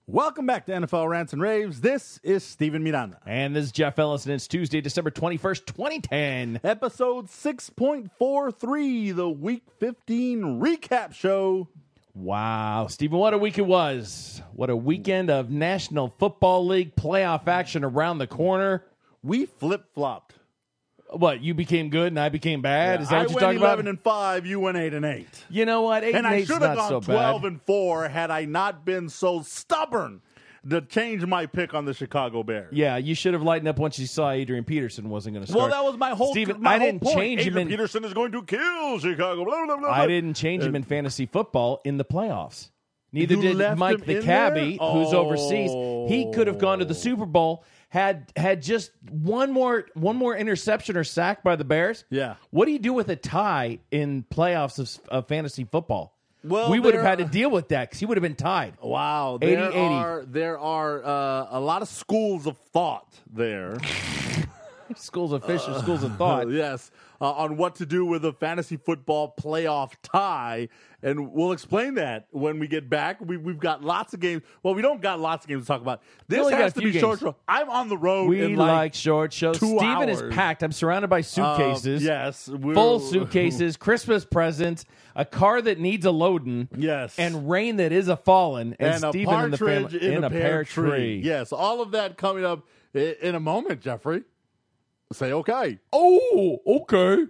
Welcome back to NFL Rants and Raves. This is Steven Miranda. And this is Jeff Ellis, and it's Tuesday, December 21st, 2010. Episode 6.43, the Week 15 recap show. Wow, Steven, what a week it was. What a weekend of National Football League playoff action around the corner. We flip-flopped. What, you became good and I became bad? Is that what you're talking about? I went 11-5, you went 8-8. You know what? 8 and I should have gone so 12-4 had I not been so stubborn to change my pick on the Chicago Bears. Yeah, you should have lightened up once you saw Adrian Peterson wasn't going to start. Well, that was my whole Steven, my I whole didn't point. change him Adrian in Peterson is going to kill Chicago. Blah, blah, blah, blah. I didn't change him in fantasy football in the playoffs. Neither did Mike the cabbie, who's overseas. He could have gone to the Super Bowl. Had just one more interception or sack by the Bears. Yeah. What do you do with a tie in playoffs of fantasy football? Well, we would have had to deal with that because he would have been tied. Wow. 80-80. There are a lot of schools of thought there. Schools of fish or schools of thought. Yes. On what to do with a fantasy football playoff tie. And we'll explain that when we get back. We've got lots of games. Well, we don't got lots of games to talk about. This has to be short show. I'm on the road. We like short shows. 2 Steven hours. is packed. I'm surrounded by suitcases. Yes. Full suitcases, Christmas presents, a car that needs a loading. Yes. And rain that is a fallen. And a Steven and the partridge family in a pear tree. Yes. All of that coming up in a moment, Jeffrey. Say okay. Oh, okay.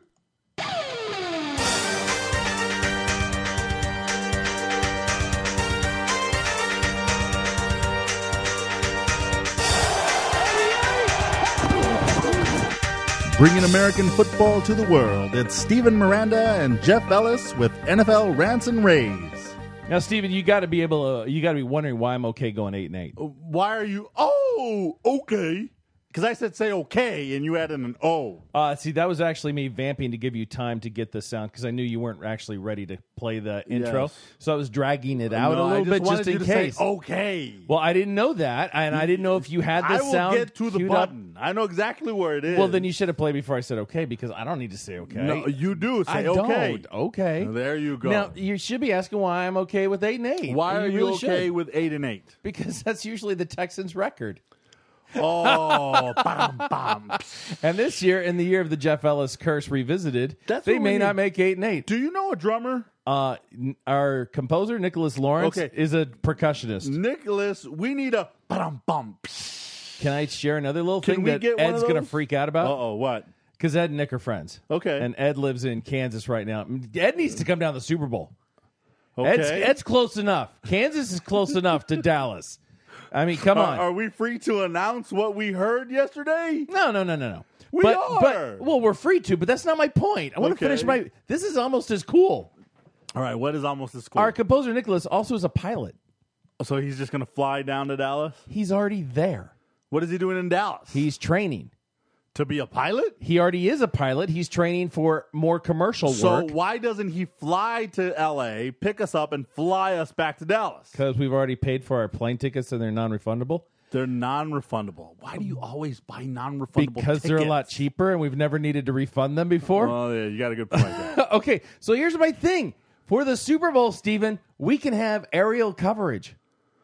Bringing American football to the world, it's Steven Miranda and Jeff Ellis with NFL Rants and Raves. Now, Steven, you got to be wondering why I'm okay going 8-8. Why are you? Oh, okay. Because I said say okay, and you added an O. See, that was actually me vamping to give you time to get the sound because I knew you weren't actually ready to play the intro. Yes. So I was dragging it out a little bit just in case. Say, okay. Well, I didn't know that, and I didn't know if you had the sound. I will get to the button. I know exactly where it is. Well, then you should have played before I said okay because I don't need to say okay. No, you do say I okay. Don't. Okay. There you go. Now, you should be asking why I'm okay with 8-8. Why are you really okay should. with 8-8? Because that's usually the Texans' record. Oh, bam. And this year, in the year of the Jeff Ellis curse revisited, they may not make 8-8. Do you know a drummer? Our composer, Nicholas Lawrence, is a percussionist. Nicholas, we need a bam. Can I share another little thing that Ed's going to freak out about? Uh-oh, what? Because Ed and Nick are friends. Okay. And Ed lives in Kansas right now. Ed needs to come down to the Super Bowl. Okay. Ed's close enough. Kansas is close enough to Dallas. I mean, come on. Are we free to announce what we heard yesterday? No. We are. Well, we're free to, but that's not my point. I want to finish my... This is almost as cool. All right, what is almost as cool? Our composer, Nicholas, also is a pilot. So he's just going to fly down to Dallas? He's already there. What is he doing in Dallas? He's training. To be a pilot? He already is a pilot. He's training for more commercial work. So why doesn't he fly to L.A., pick us up, and fly us back to Dallas? Because we've already paid for our plane tickets and they're non-refundable. They're non-refundable. Why do you always buy non-refundable Because they're a lot cheaper and we've never needed to refund them before. Oh, yeah, you got a good point there. Okay, so here's my thing. For the Super Bowl, Steven, we can have aerial coverage.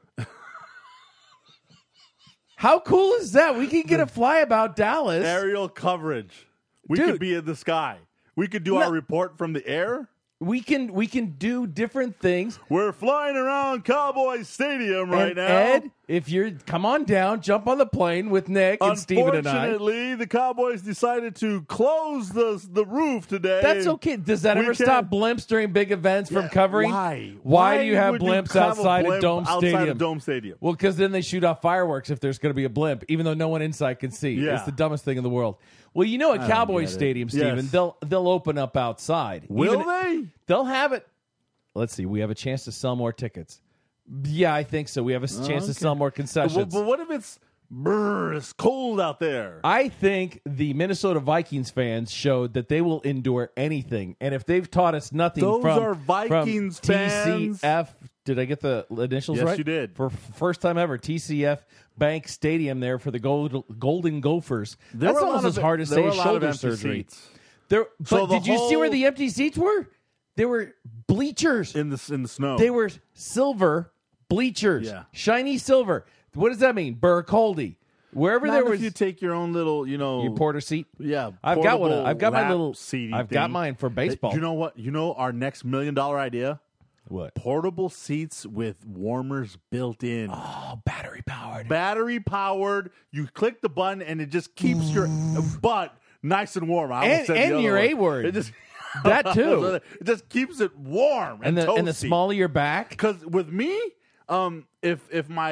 How cool is that? We can get a flyabout Dallas. Aerial coverage. We Dude. could be in the sky. We could do our report from the air. We can do different things. We're flying around Cowboy Stadium right now. Ed, if you're come on down, jump on the plane with Nick and Steven and I. Unfortunately, the Cowboys decided to close the roof today. That's okay. Does that ever stop blimps during big events from covering? Why? Why do you have would blimps have a outside blimp of Dome Stadium? Outside of Dome Stadium. Well, because then they shoot off fireworks if there's going to be a blimp, even though no one inside can see. Yeah. It's the dumbest thing in the world. Well, you know, at Cowboy Stadium, Steven, Yes. they'll open up outside. Will they? They'll have it. Let's see. We have a chance to sell more tickets. Yeah, I think so. We have a chance to sell more concessions. But what if it's cold out there? I think the Minnesota Vikings fans showed that they will endure anything. And if they've taught us nothing Those from are Vikings from fans. TCF, did I get the initials Yes, right? you did. For first time ever, TCF Bank Stadium there for the Golden Gophers. That's almost as hard as saying shoulder surgery. But did you see where the empty seats were? They were bleachers. In the snow. They were silver bleachers, shiny silver. What does that mean? Burr-Coldy. Wherever Not there if was, you take your own little, your porter seat. Yeah, I've got one. I've got my little seating. I've got mine for baseball. You know what? You know our next $1 million idea. What? Portable seats with warmers built in. Oh, battery powered. Battery powered. You click the button and it just keeps your butt nice and warm. And your A word. It just that too. It just keeps it warm and the smaller your back. Because with me, if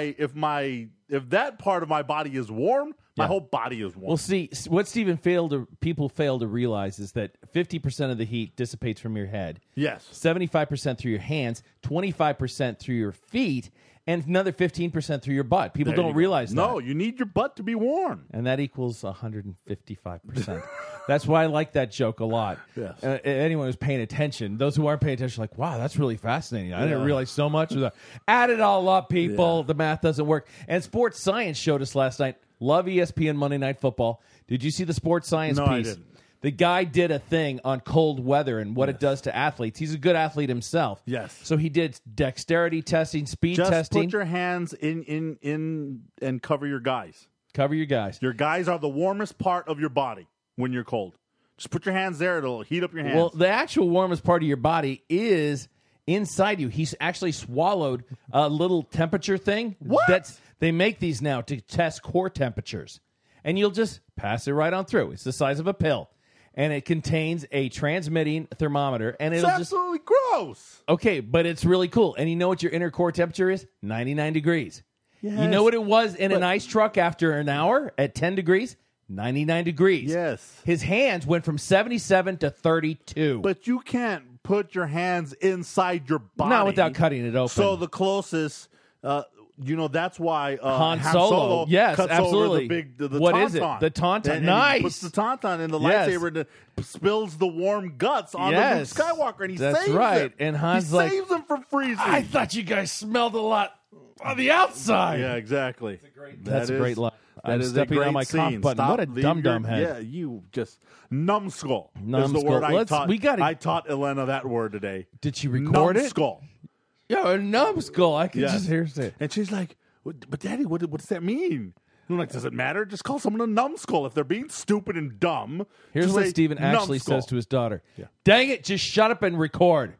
that part of my body is warm, my whole body is warm. Well, see, what people fail to realize is that 50% of the heat dissipates from your head. Yes. 75% through your hands, 25% through your feet, and another 15% through your butt. People don't realize that. No, you need your butt to be warm. And that equals 155%. That's why I like that joke a lot. Yes. Anyone who's paying attention, those who aren't paying attention are like, wow, that's really fascinating. I didn't realize so much of that. Add it all up, people. Yeah. The math doesn't work. And Sports Science showed us last night. Love ESPN Monday Night Football. Did you see the Sports Science piece? I didn't. The guy did a thing on cold weather and what it does to athletes. He's a good athlete himself. Yes. So he did dexterity testing, speed testing. Just put your hands in and cover your guys. Cover your guys. Your guys are the warmest part of your body when you're cold. Just put your hands there. It'll heat up your hands. Well, the actual warmest part of your body is inside you. He's actually swallowed a little temperature thing. What? They make these now to test core temperatures. And you'll just pass it right on through. It's the size of a pill. And it contains a transmitting thermometer. And it'll it's absolutely gross. Okay, but it's really cool. And you know what your inner core temperature is? 99 degrees. Yes. You know what it was in an ice truck after an hour at 10 degrees? 99 degrees. Yes. His hands went from 77 to 32. But you can't put your hands inside your body. Not without cutting it open. So the closest... that's why Han Solo cuts absolutely. over the what tauntaun. Is it? The tauntaun. And nice. he puts the tauntaun in the lightsaber and spills the warm guts on the Luke Skywalker, and he saves right. him. And Han's like, saves him from freezing. I thought you guys smelled a lot on the outside. Yeah, exactly. That's a great line. I'm stepping on my cough button. What a dum-dum head. Yeah, you just numbskull. Is the word I taught. I taught Elena that word today. Did she record it? Numbskull. Yeah, a numbskull. I can just hear it. And she's like, but Daddy, what does that mean? I'm like, does it matter? Just call someone a numbskull. If they're being stupid and dumb, here's what Stephen actually says to his daughter. Yeah. Dang it, just shut up and record.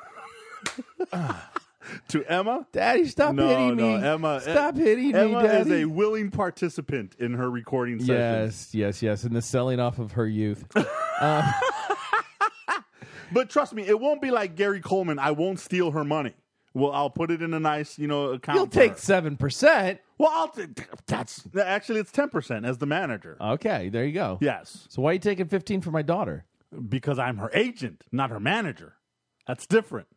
To Emma? Daddy, stop hitting me. Emma, stop hitting Emma me, Daddy. Emma is a willing participant in her recording sessions. Yes, in the selling off of her youth. But trust me, it won't be like Gary Coleman. I won't steal her money. Well, I'll put it in a nice, account. You'll take 7%. Well, that's actually it's 10% as the manager. Okay, there you go. Yes. So why are you taking 15 for my daughter? Because I'm her agent, not her manager. That's different.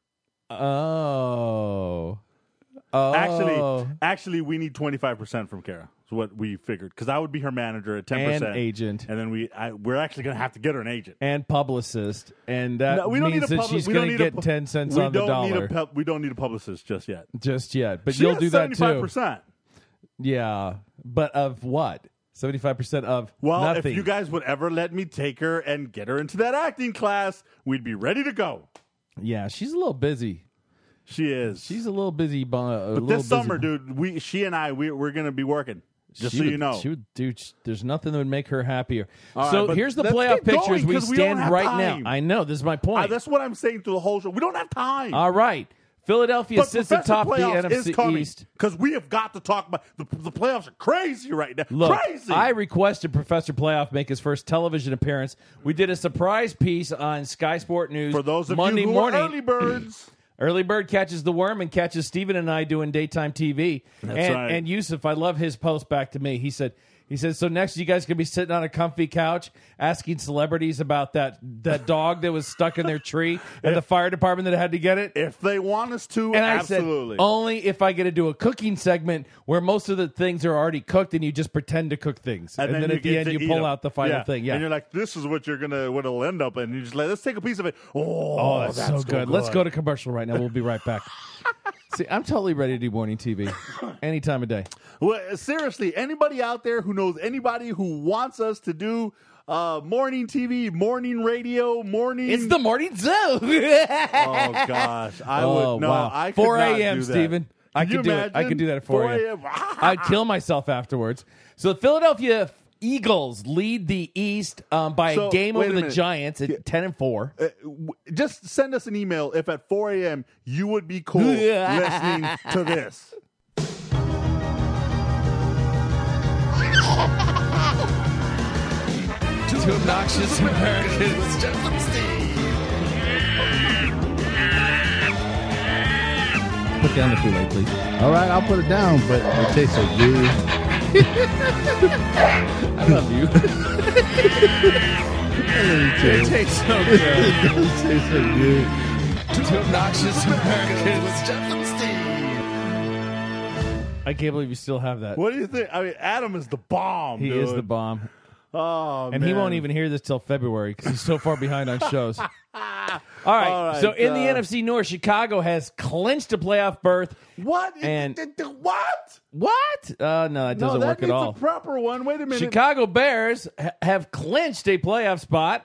Oh. Actually, we need 25% from Kara. Is what we figured, because I would be her manager at 10%, and agent, and then we're actually going to have to get her an agent and publicist, and that means that she's going to get 10 cents on the dollar. We don't need a publicist just yet, but you'll do that too. 75%. Yeah, but of what? 75% of nothing. If you guys would ever let me take her and get her into that acting class, we'd be ready to go. Yeah, she's a little busy. She is. She's a little busy. But this summer, dude, she and I, we're going to be working. Just so you know. There's nothing that would make her happier. So here's the playoff pictures we stand right time. now. I know. This is my point. That's what I'm saying through the whole show. We don't have time. All right. Philadelphia sits atop the NFC East. Because we have got to talk about the playoffs are crazy right now. Look, crazy. I requested Professor Playoff make his first television appearance. We did a surprise piece on Sky Sport News for those of Monday you who morning. Are early birds. Early Bird catches the worm and catches Stephen and I doing daytime TV. That's right. And Yusuf, I love his post back to me. He said, so next you guys going to be sitting on a comfy couch asking celebrities about that dog that was stuck in their tree and the fire department that had to get it? If they want us to, and absolutely. I said, only if I get to do a cooking segment where most of the things are already cooked and you just pretend to cook things. And then at the end you pull out the final thing. Yeah. And you're like, this is what it'll end up in. And you're just like, let's take a piece of it. Oh, that's so good. Let's go to commercial right now. We'll be right back. See, I'm totally ready to do morning TV any time of day. Well, seriously, anybody out there who knows anybody who wants us to do morning TV, morning radio, morning... It's the morning zoo. Oh, gosh. I would... No, wow. I could 4 a.m., Stephen. I could do it. I could do that for you. I'd kill myself afterwards. So the Philadelphia Eagles lead the East by a game over the Giants at 10-4. Just send us an email if at 4 a.m. you would be cool listening to this. Two obnoxious Americans. Put down the Kool-Aid, please. All right, I'll put it down, but it tastes so good. I love you. It tastes so good. It tastes so good. Two obnoxious Americans. I can't believe you still have that. What do you think? I mean, Adam is the bomb. He is the bomb. Oh, and man. he won't even hear this till February because he's so far behind on shows. All right. So in the NFC North, Chicago has clinched a playoff berth. What? And what? What? No, that doesn't work at all. That's a proper one. Wait a minute. Chicago Bears have clinched a playoff spot.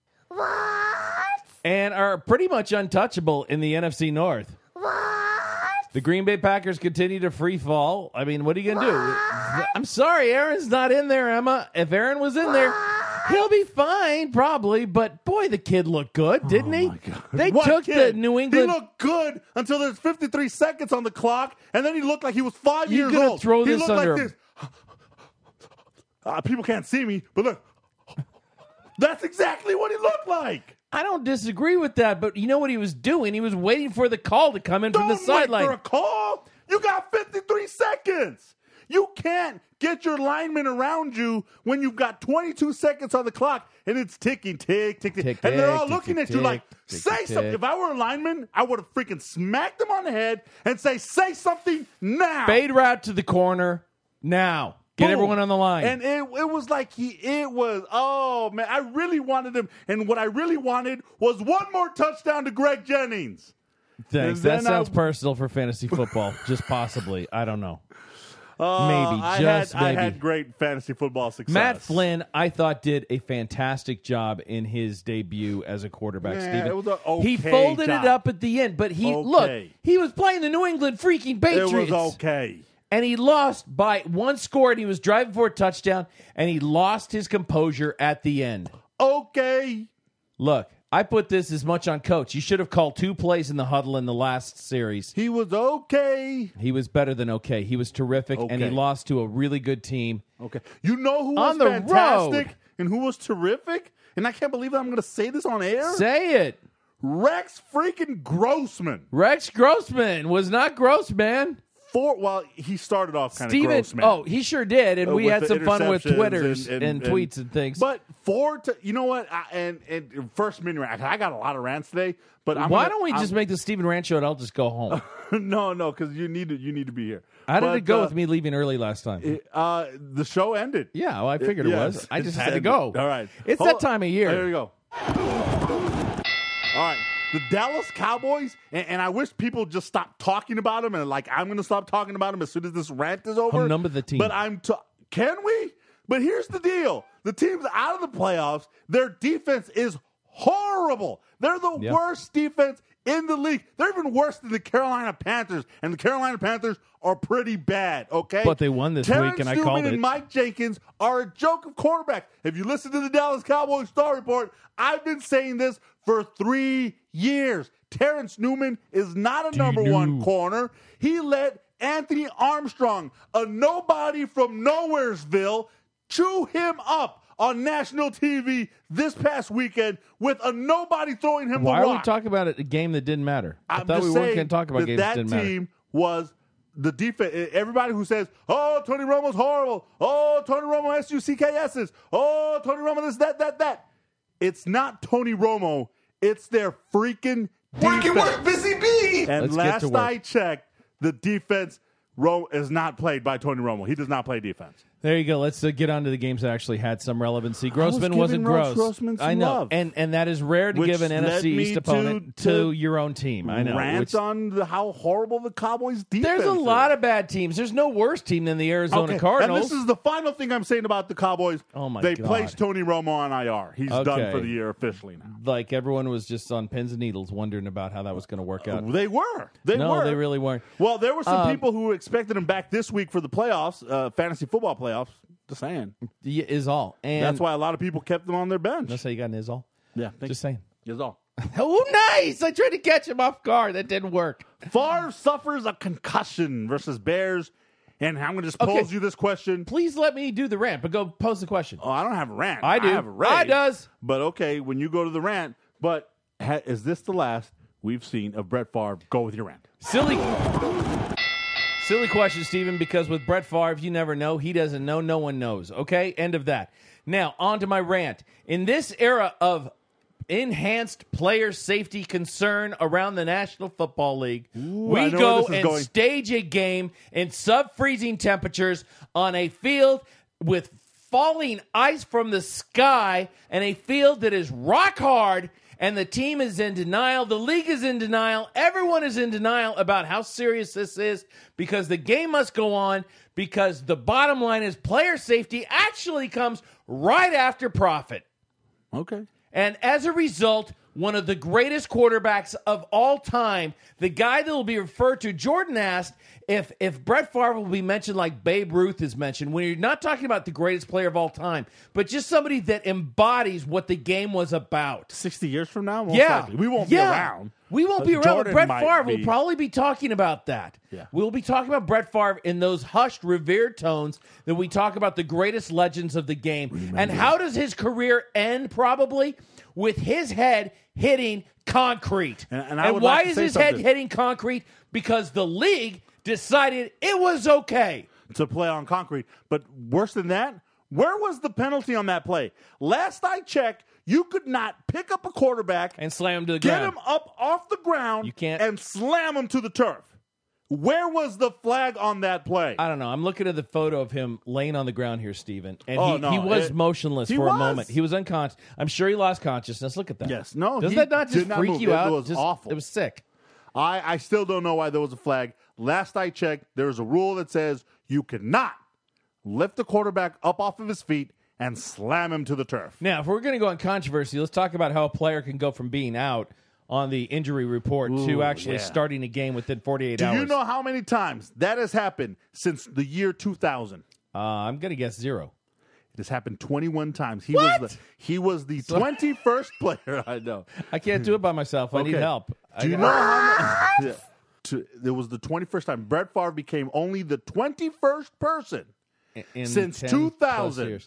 What? And are pretty much untouchable in the NFC North. What? The Green Bay Packers continue to free fall. I mean, what are you going to do? I'm sorry, Aaron's not in there, Emma. If Aaron was in there, he'll be fine, probably. But, boy, the kid looked good, didn't he? My God. They What took kid? the New England... He looked good until there's 53 seconds on the clock, and then he looked like he was 5 years gonna old. throw he this looked under like this. People can't see me, but look. That's exactly what he looked like. I don't disagree with that, but you know what he was doing? He was waiting for the call to come in from the Don't sideline. wait for a call. You got 53 seconds. You can't get your linemen around you when you've got 22 seconds on the clock and it's ticking, tick, tick, tick. And they're all looking at you like, say something. If I were a lineman, I would have freaking smacked them on the head and say something now. Fade route to the corner now. Get Boom. everyone on the line. And it was like oh, man, I really wanted him. And what I really wanted was one more touchdown to Greg Jennings. Thanks. That sounds personal for fantasy football. Just possibly. I don't know. Maybe. I had great fantasy football success. Matt Flynn, I thought, did a fantastic job in his debut as a quarterback, Steven. It was an okay he folded job. it up at the end, but he was playing the New England freaking Patriots. It was okay. And he lost by one score, and he was driving for a touchdown, and he lost his composure at the end. Okay. Look, I put this as much on Coach. You should have called 2 plays in the huddle in the last series. He was okay. He was better than okay. He was terrific, and he lost to a really good team. Okay. You know who was fantastic and who was terrific? And I can't believe that I'm going to say this on air. Say it. Rex freaking Grossman. Rex Grossman was not gross, man. He started off kind of gross, man. Oh, he sure did, and we had some fun with Twitters and tweets and things. But you know what? And first mini rant. I got a lot of rants today, but why don't we just make the Steven Rant show and I'll just go home? No, because you need to be here. How did it go with me leaving early last time? The show ended. Yeah, well, I figured it was. I just had to go. All right, it's that time of year. There you go. All right. The Dallas Cowboys, and I wish people just stop talking about them, and I'm going to stop talking about them as soon as this rant is over. Number the team. But can we? But here's the deal. The team's out of the playoffs. Their defense is horrible. They're the worst defense in the league. They're even worse than the Carolina Panthers, and the Carolina Panthers are pretty bad, okay? But they won this week, and I called Newman it. And Mike Jenkins are a joke of quarterbacks. If you listen to the Dallas Cowboys Star Report, I've been saying this for 3 years. Terrence Newman is not a number one corner. He let Anthony Armstrong, a nobody from Nowheresville, chew him up on national TV this past weekend with a nobody throwing him the rock. Why are we talking about a game that didn't matter? I thought we weren't going to talk about games that didn't matter. That team was the defense. Everybody who says, "Oh, Tony Romo's horrible. Oh, Tony Romo SUCKSs. Oh, Tony Romo this, that." It's not Tony Romo. It's their freaking defense. Work, busy bee. And last I checked, the defense is not played by Tony Romo. He does not play defense. There you go. Let's get on to the games that actually had some relevancy. Grossman wasn't gross. I know, and that is rare to give an NFC East opponent to your own team. I know. Rant on how horrible the Cowboys defense. There's a lot of bad teams. There's no worse team than the Arizona Cardinals. And this is the final thing I'm saying about the Cowboys. Oh my They God. placed Tony Romo on IR. He's done for the year officially now. Like everyone was just on pins and needles, wondering about how that was going to work out. They were. They really weren't. Well, there were some people who expected him back this week for the playoffs, fantasy football playoffs. Just saying. Is all. And that's why a lot of people kept them on their bench. That's how you got an is all? Yeah. Just saying. Is all. Oh, nice. I tried to catch him off guard. That didn't work. Favre suffers a concussion versus Bears. And I'm going to just pose you this question. Please let me do the rant, but go pose the question. Oh, I don't have a rant. I do. I have a rant. I does. But okay, when you go to the rant, but is this the last we've seen of Brett Favre? Go with your rant. Silly question, Steven, because with Brett Favre, you never know. He doesn't know. No one knows. Okay? End of that. Now, on to my rant. In this era of enhanced player safety concern around the National Football League, we go and stage a game in sub-freezing temperatures on a field with falling ice from the sky and a field that is rock hard. And the team is in denial. The league is in denial. Everyone is in denial about how serious this is because the game must go on because the bottom line is player safety actually comes right after profit. Okay. And as a result, one of the greatest quarterbacks of all time, the guy that will be referred to, Jordan asked if Brett Favre will be mentioned like Babe Ruth is mentioned, when you're not talking about the greatest player of all time, but just somebody that embodies what the game was about. 60 years from now? Most likely. We won't be around. We won't be around, Jordan but Brett Favre will probably be talking about that. Yeah. We'll be talking about Brett Favre in those hushed, revered tones that we talk about the greatest legends of the game. And how does his career end, probably? With his head hitting concrete. And why is his head hitting concrete? Because the league decided it was okay to play on concrete. But worse than that, where was the penalty on that play? Last I checked, you could not pick up a quarterback and slam him to the ground. Get him up off the ground you can't. And slam him to the turf. Where was the flag on that play? I don't know. I'm looking at the photo of him laying on the ground here, Steven. And he was motionless for a moment. He was unconscious. I'm sure he lost consciousness. Look at that. Yes. No. Does that not just freak you out? It was awful. It was sick. I still don't know why there was a flag. Last I checked, there is a rule that says you cannot lift the quarterback up off of his feet and slam him to the turf. Now, if we're going to go on controversy, let's talk about how a player can go from being out on the injury report to actually starting a game within 48 hours. Do you know how many times that has happened since the year 2000? I'm going to guess 0. It has happened 21 times. He was the 21st player. I know. I can't do it by myself. I need help. Do you know how many? It was the 21st time. Brett Favre became only the 21st person since 2000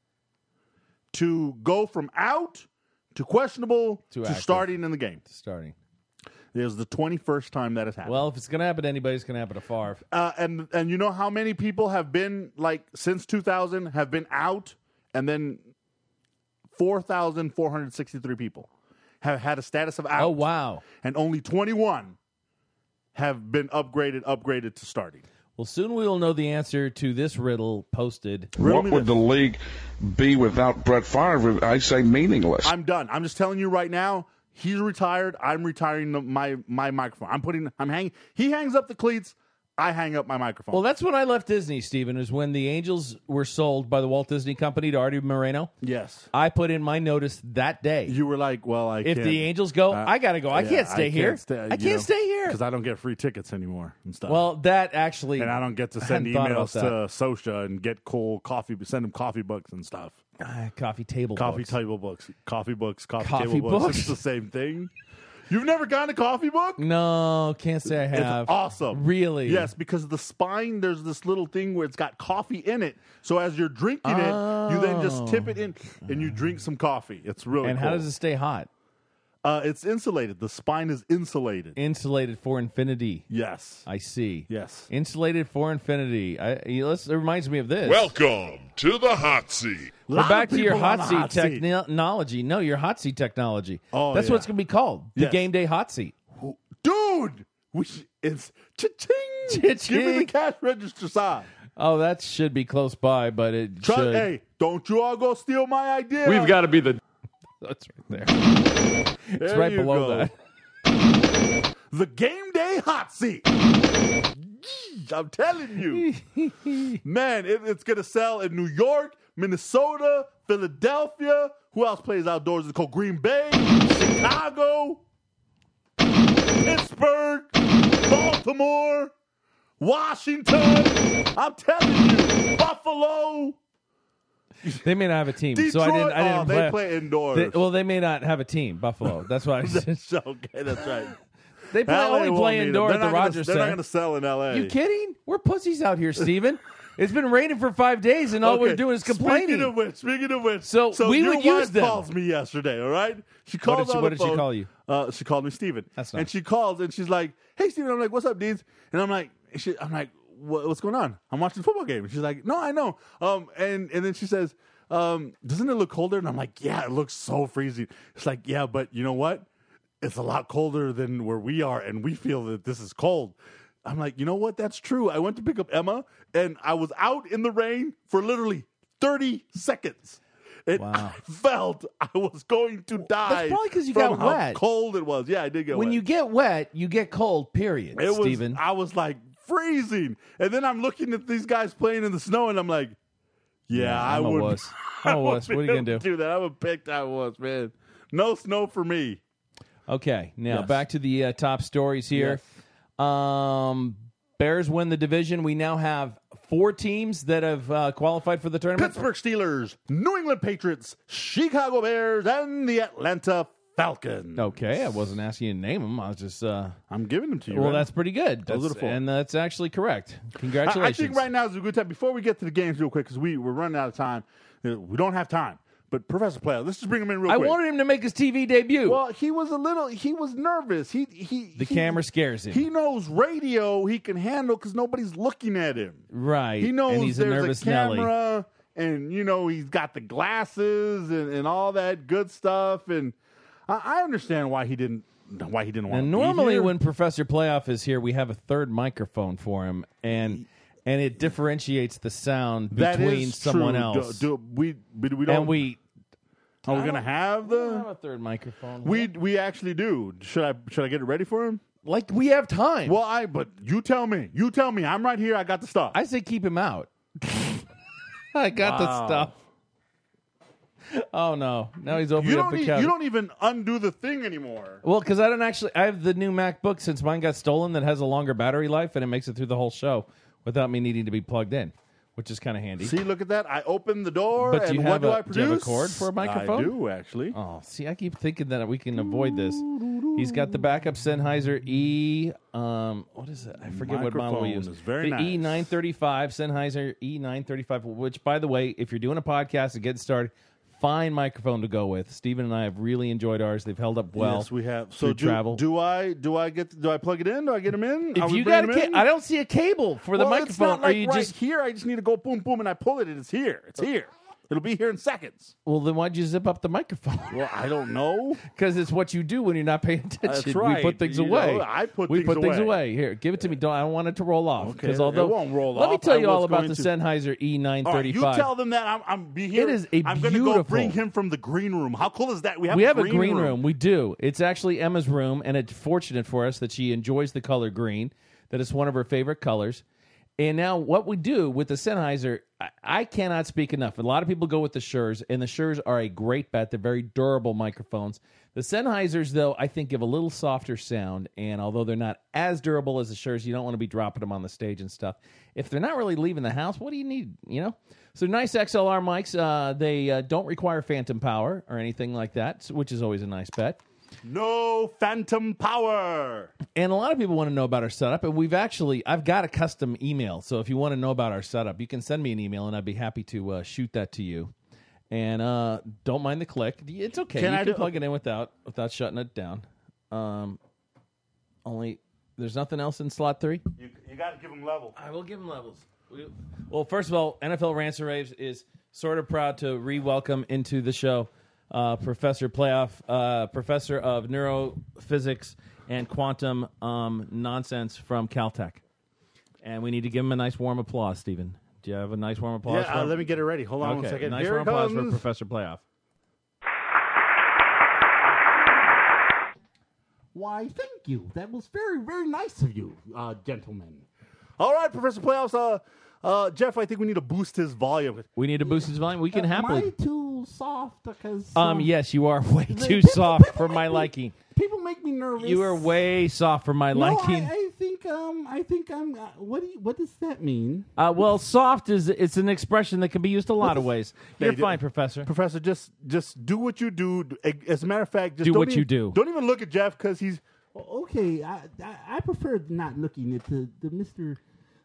to go from out to questionable to starting in the game. Starting. It was the 21st time that has happened. Well, if it's going to happen to anybody, it's going to happen to Favre. And you know how many people have been, like, since 2000 have been out, and then 4,463 people have had a status of out. Oh, wow. And only 21 have been upgraded to starting. Well, soon we will know the answer to this riddle posted. What would the league be without Brett Favre? I say meaningless. I'm done. I'm just telling you right now, he's retired. I'm retiring my microphone. He hangs up the cleats. I hang up my microphone. Well, that's when I left Disney, Stephen, is when the Angels were sold by the Walt Disney Company to Artie Moreno. Yes. I put in my notice that day. You were like, well, if the Angels go, I got to go. I can't stay here. I can't stay here. Because I don't get free tickets anymore and stuff. Well, that actually... And I don't get to send emails to Sosha and get cool coffee, send them coffee books and stuff. Coffee table books. Coffee table books. It's the same thing. You've never gotten a coffee book? No, can't say I have. It's awesome. Really? Yes, because of the spine, there's this little thing where it's got coffee in it. So as you're drinking it, you then just tip it in and you drink some coffee. It's really cool. And how does it stay hot? It's insulated. The spine is insulated. Insulated for infinity. Yes. I see. Yes. Insulated for infinity. It reminds me of this. Welcome to the hot seat. We're back to your hot seat technology. No, your hot seat technology. Oh, that's what it's going to be called. The Game Day Hot Seat. Dude! It's cha-ching! Cha-ching. Give me the cash register side. Oh, that should be close by, but it should. Hey, don't you all go steal my idea. We've got to be the. That's right there. It's right below go. that. The game day hot seat. I'm telling you. Man, it's going to sell in New York, Minnesota, Philadelphia. Who else plays outdoors? It's called Green Bay, Chicago, Pittsburgh, Baltimore, Washington. I'm telling you. Buffalo. They may not have a team, Detroit, so I didn't they play indoors. They may not have a team, Buffalo. That's why I said. Okay, that's right. They only play indoor at the Rogers Center. They're not going to sell in L.A. You kidding? We're pussies out here, Steven. It's been raining for 5 days, and all we're doing is complaining. Speaking of which, so we your would use wife them. calls me yesterday, all right? She called what did she call you? She called me Steven. That's nice. And she calls, and she's like, hey, Steven. I'm like, what's up, Deeds? And I'm like, what's going on? I'm watching the football game. And she's like, no, I know. And then she says, doesn't it look colder? And I'm like, yeah, it looks so freezing. It's like, yeah, but you know what? It's a lot colder than where we are, and we feel that this is cold. I'm like, you know what? That's true. I went to pick up Emma, and I was out in the rain for literally 30 seconds. And I felt I was going to die. That's probably because you from got how wet. cold it was. Yeah, I did get wet. When you get wet, you get cold, period, Steven. I was like freezing. And then I'm looking at these guys playing in the snow, and I'm like, I would. I'm a wuss. What are you going to do that? I would pick that wuss, man. No snow for me. Okay, now back to the top stories here. Yes. Bears win the division. We now have 4 teams that have qualified for the tournament. Pittsburgh Steelers, New England Patriots, Chicago Bears, and the Atlanta Falcons. Okay, I wasn't asking you to name them. I was just... I'm giving them to you. Well, that's pretty good. And that's actually correct. Congratulations. I think right now is a good time. Before we get to the games real quick, because we're running out of time. We don't have time. But Professor Playoff, let's just bring him in real quick. I wanted him to make his TV debut. Well, he was nervous. The camera scares him. He knows radio he can handle because nobody's looking at him. Right. He knows and he's there's a nervous camera, and he's got the glasses and all that good stuff. And I understand why he didn't want to. And normally when Professor Playoff is here, we have a third microphone for him, and it differentiates the sound between someone else. We don't. Are we going to have we don't have a third microphone? We actually do. Should I get it ready for him? Like we have time. Well, but you tell me. You tell me. I'm right here. I got the stuff. I say keep him out. I got the stuff. Oh no! Now he's opening up the couch. You don't even undo the thing anymore. Well, because I have the new MacBook since mine got stolen that has a longer battery life and it makes it through the whole show without me needing to be plugged in, which is kind of handy. See, look at that. I opened the door, but and what do I produce? Do you have a cord for a microphone? I do, actually. Oh, see, I keep thinking that we can avoid this. He's got the backup Sennheiser E. What is it? I forget what model we use. Is very nice. E935, Sennheiser E935, which, by the way, if you're doing a podcast and getting started, fine microphone to go with. Steven and I have really enjoyed ours. They've held up well. Yes, we have. So travel. Do I plug it in? Do I get them in? If you got I don't see a cable for the microphone. It's not like you right just here. I just need to go boom boom and I pull it and it's here. It's here. It'll be here in seconds. Well, then why'd you zip up the microphone? Well, I don't know. Because it's what you do when you're not paying attention. That's right. We put things away. I put things away. Here, give it to me. I don't want it to roll off. Okay, it won't roll off. Let me tell you all about the Sennheiser E935. Right, you tell them that I'm be here. It is a I'm beautiful. going to go bring him from the green room. How cool is that? We have a green room. We do. It's actually Emma's room, and it's fortunate for us that she enjoys the color green. That is one of her favorite colors. And now what we do with the Sennheiser, I cannot speak enough. A lot of people go with the Shure, and the Shure are a great bet. They're very durable microphones. The Sennheisers, though, I think give a little softer sound, and although they're not as durable as the Shure, you don't want to be dropping them on the stage and stuff. If they're not really leaving the house, what do you need, So nice XLR mics. They don't require phantom power or anything like that, which is always a nice bet. No phantom power. And a lot of people want to know about our setup, and I've got a custom email. So if you want to know about our setup, you can send me an email, and I'd be happy to shoot that to you. And don't mind the click. It's okay. You can plug it in without shutting it down. Only there's nothing else in slot 3. You got to give them levels. I will give them levels. Well, first of all, NFL Rants and Raves is sort of proud to re-welcome into the show Professor Playoff, Professor of Neurophysics and Quantum Nonsense from Caltech. And we need to give him a nice warm applause, Stephen. Do you have a nice warm applause? Yeah, let me get it ready. Hold on one second. Nice Here warm applause for Professor Playoff. Why, thank you. That was very, very nice of you, gentlemen. All right, Professor Playoffs. Jeff, I think we need to boost his volume. We need to boost his volume. We can happily. Am I too soft? Because yes, you are way too soft for my liking. People make me nervous. You are way soft for my liking. I think I'm. What does that mean? Well, soft it's an expression that can be used a lot of ways. You're fine, Professor. Professor, just do what you do. As a matter of fact, just do what even, you do. Don't even look at Jeff because he's okay. I prefer not looking at the Mr.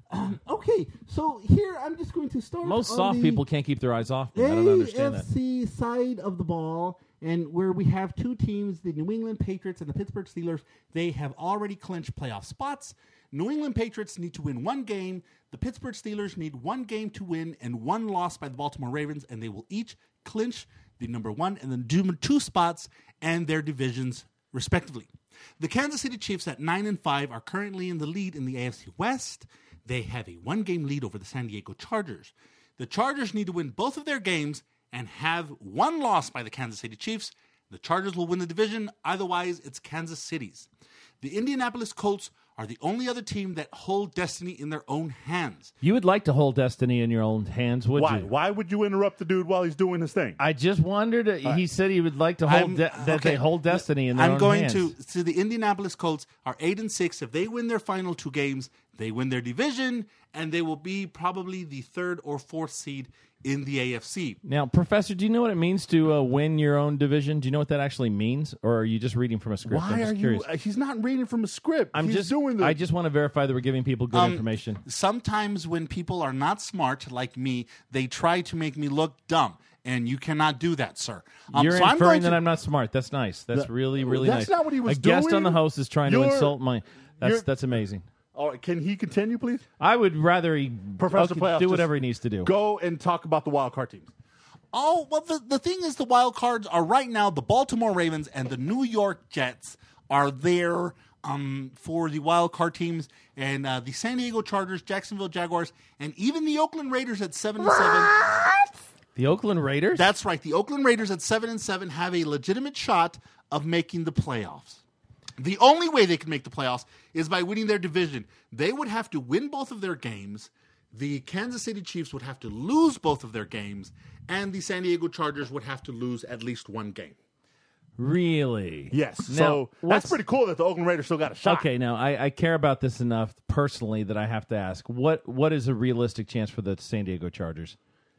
Okay, so here I'm just going to start. Most soft people can't keep their eyes off me. I don't understand that. AFC side of the ball, and where we have two teams, the New England Patriots and the Pittsburgh Steelers, they have already clinched playoff spots. New England Patriots need to win one game. The Pittsburgh Steelers need one game to win and one loss by the Baltimore Ravens, and they will each clinch the number 1 and the number 2 spots and their divisions, respectively. The Kansas City Chiefs at 9-5 are currently in the lead in the AFC West. They have a one-game lead over the San Diego Chargers. The Chargers need to win both of their games and have one loss by the Kansas City Chiefs. The Chargers will win the division. Otherwise, it's Kansas City's. The Indianapolis Colts are the only other team that hold destiny in their own hands. You would like to hold destiny in your own hands, would why? you? Why would you interrupt the dude while he's doing his thing? I just wondered. He said he would like to hold they hold destiny in their own hands. I'm going to the Indianapolis Colts are 8-6. If they win their final 2 games, they win their division, and they will be probably the 3rd or 4th seed in the AFC. Now, Professor, do you know what it means to win your own division? Do you know what that actually means, or are you just reading from a script? Why are you? He's not reading from a script. I just want to verify that we're giving people good information. Sometimes when people are not smart like me, they try to make me look dumb. And you cannot do that, sir. You're inferring that I'm not smart. That's nice. That's really, really nice. That's not what he was doing. A guest doing. on the host is trying to insult my... That's amazing. All right, can he continue, please? I would rather he Professor Playoff, do whatever he needs to do. Go and talk about the wild card teams. Oh, well, the thing is the wild cards are right now the Baltimore Ravens and the New York Jets are there for the wild card teams, and the San Diego Chargers, Jacksonville Jaguars, and even the Oakland Raiders at 7-7. The Oakland Raiders? That's right. The Oakland Raiders at 7-7 have a legitimate shot of making the playoffs. The only way they can make the playoffs is by winning their division. They would have to win both of their games. The Kansas City Chiefs would have to lose both of their games. And the San Diego Chargers would have to lose at least one game. Really? Yes. Now, so that's pretty cool that the Oakland Raiders still got a shot. Okay, now I care about this enough personally that I have to ask, what is a realistic chance for the San Diego Chargers?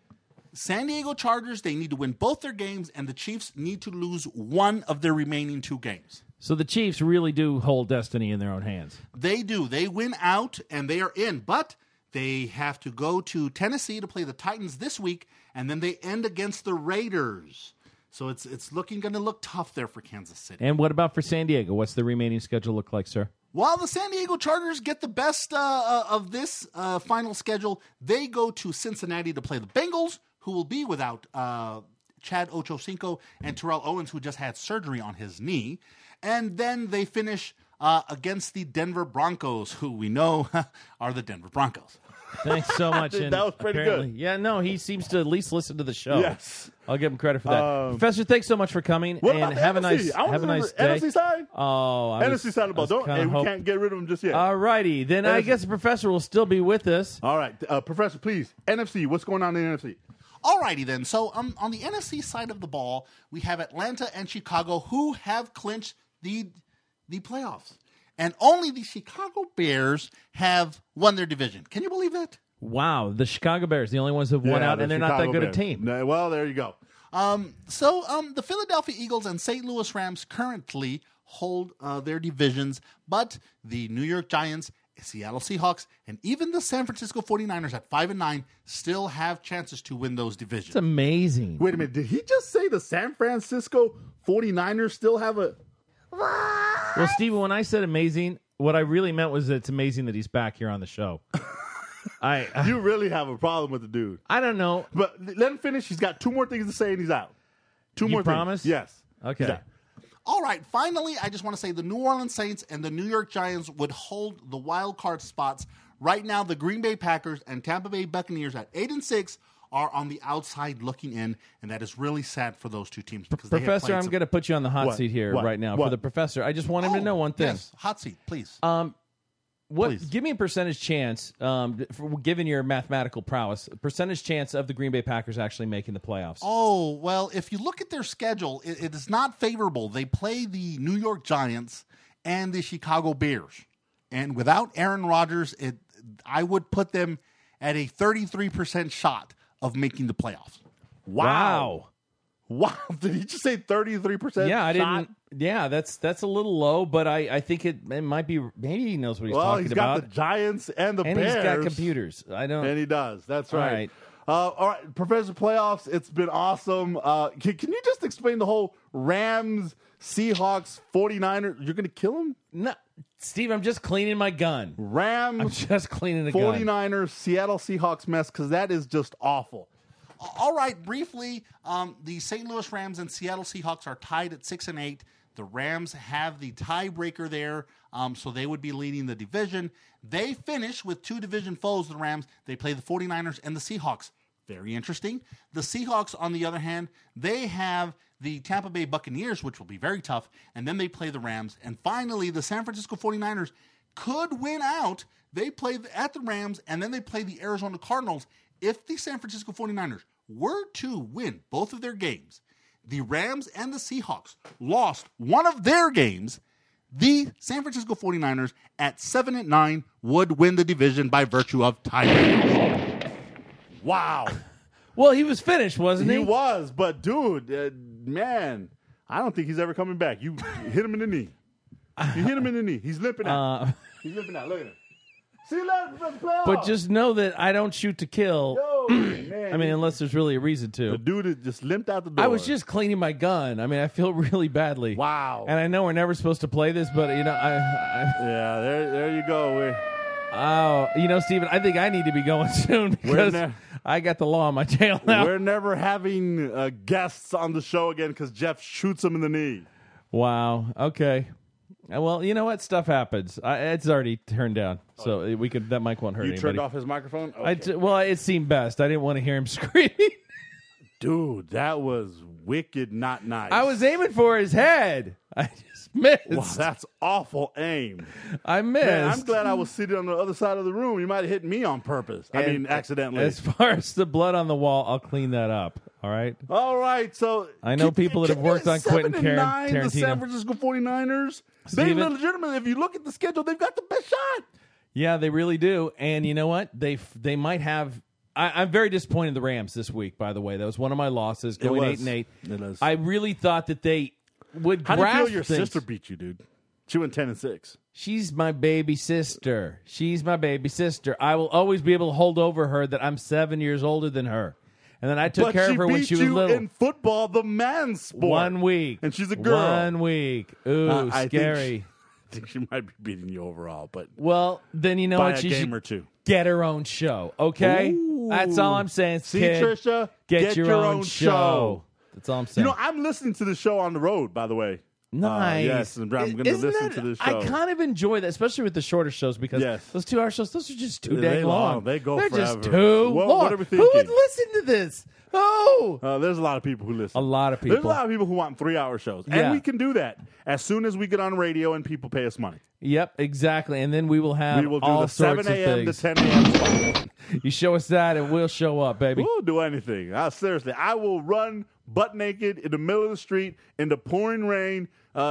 San Diego Chargers, they need to win both their games, and the Chiefs need to lose one of their remaining 2 games. So the Chiefs really do hold destiny in their own hands. They do. They win out, and they are in. But they have to go to Tennessee to play the Titans this week, and then they end against the Raiders. So it's going to look tough there for Kansas City. And what about for San Diego? What's the remaining schedule look like, sir? While the San Diego Chargers get the best of this final schedule, they go to Cincinnati to play the Bengals, who will be without Chad Ochocinco and Terrell Owens, who just had surgery on his knee. And then they finish against the Denver Broncos, who we know are the Denver Broncos. Thanks so much. That was pretty good. Yeah, no, he seems to at least listen to the show. Yes. I'll give him credit for that. Professor, thanks so much for coming. And have a nice day. NFC side? Oh, NFC side of the ball. We can't get rid of him just yet. All righty. Then I guess the professor will still be with us. All right. Professor, please. NFC. What's going on in the NFC? Alrighty then. So on the NFC side of the ball, we have Atlanta and Chicago who have clinched the playoffs. And only the Chicago Bears have won their division. Can you believe that? Wow. The Chicago Bears, the only ones who have won out, and they're not that good a team. No, well, there you go. So the Philadelphia Eagles and St. Louis Rams currently hold their divisions, but the New York Giants, Seattle Seahawks, and even the San Francisco 49ers at 5-9 still have chances to win those divisions. It's amazing. Wait a minute. Did he just say the San Francisco 49ers still have a... Well, Steven, when I said amazing, what I really meant was that it's amazing that he's back here on the show. You really have a problem with the dude. I don't know. But let him finish. He's got 2 more things to say, and he's out. 2 more promise? things. Yes. Okay. All right. Finally, I just want to say the New Orleans Saints and the New York Giants would hold the wild card spots Right now, the Green Bay Packers and Tampa Bay Buccaneers at 8-6 are on the outside looking in, and that is really sad for those two teams. Because Professor, I'm going to put you on the hot seat here right now. For the professor, I just want him to know one thing. Yes, hot seat, please. Please. Give me a percentage chance, given your mathematical prowess, percentage chance of the Green Bay Packers actually making the playoffs. Oh, well, if you look at their schedule, it is not favorable. They play the New York Giants and the Chicago Bears. And without Aaron Rodgers, I would put them at a 33% shot of making the playoffs. Wow. Did he just say 33%? Yeah, I shot? didn't. Yeah, that's a little low, but I think it might be. Maybe he knows what he's talking he's about. got the Giants and the and Bears. He's got computers. I don't. And he does. That's right. All All right, Professor Playoffs. It's been awesome. Can you just explain the whole Rams, Seahawks, 49ers? You're going to kill him? No, Steve. I'm just cleaning my gun. Rams. I'm just cleaning the gun. 49ers, Seattle Seahawks mess because that is just awful. All right, briefly, the St. Louis Rams and Seattle Seahawks are tied at 6-8. The Rams have the tiebreaker there, so they would be leading the division. They finish with two division foes, the Rams. They play the 49ers and the Seahawks. Very interesting. The Seahawks, on the other hand, they have the Tampa Bay Buccaneers, which will be very tough, and then they play the Rams. And finally, the San Francisco 49ers could win out. They play at the Rams, and then they play the Arizona Cardinals. If the San Francisco 49ers were to win both of their games, the Rams and the Seahawks lost one of their games, the San Francisco 49ers at 7-9 would win the division by virtue of tiebreakers. Wow. Well, he was finished, wasn't he? He was, but dude, man, I don't think he's ever coming back. You hit him in the knee. You hit him in the knee. He's limping out. He's limping out. Look at him. See you later, Professor. But just know that I don't shoot to kill. Yo, man. I mean, unless there's really a reason to. The dude just limped out the door. I was just cleaning my gun. I mean, I feel really badly. Wow. And I know we're never supposed to play this, but you know, yeah. There you go. Steven, I think I need to be going soon because I got the law on my tail now. We're never having guests on the show again because Jeff shoots him in the knee. Wow. Okay. Well, you know what? Stuff happens. It's already turned down, so that mic won't hurt anybody. You turned off his microphone? Okay. Well, it seemed best. I didn't want to hear him screaming. Dude, that was wicked not nice. I was aiming for his head. I just missed. Wow, that's awful aim. I missed. Man, I'm glad I was sitting on the other side of the room. You might have hit me on purpose. Accidentally. As far as the blood on the wall, I'll clean that up. All right? All right. So I know people that have worked on Quentin Tarantino. The San Francisco 49ers. They legitimately, if you look at the schedule, they've got the best shot. Yeah, they really do. And you know what? They might have. I'm very disappointed in the Rams this week, by the way. That was one of my losses, going 8-8. It is. I really thought that they would How grasp do you feel your things. sister beat you, dude? She went 10-6. She's my baby sister. She's my baby sister. I will always be able to hold over her that I'm 7 years older than her. And then I took care of her when she was little. In football, the man's sport. 1 week. And she's a girl. 1 week. Ooh, scary. I think she might be beating you overall, but well, then you know by what? a She game should or two. get her own show, okay? Ooh. That's all I'm saying, See, kid. Trisha? Get your own show. That's all I'm saying. You know, I'm listening to the show on the road, by the way. Nice. Yes, I'm going to listen to this show. I kind of enjoy that, especially with the shorter shows, because those 2-hour shows, those are just too dang long. They go They're forever. just too long. What are we thinking? Who would listen to this? Oh! There's a lot of people who listen. A lot of people. There's a lot of people who want 3-hour shows. Yeah. And we can do that as soon as we get on radio and people pay us money. Yep, exactly. And then we will have all the sorts 7 a.m. of to things. 10 a.m. spot. You show us that and we'll show up, baby. We'll do anything. Seriously, I will run butt naked in the middle of the street in the pouring rain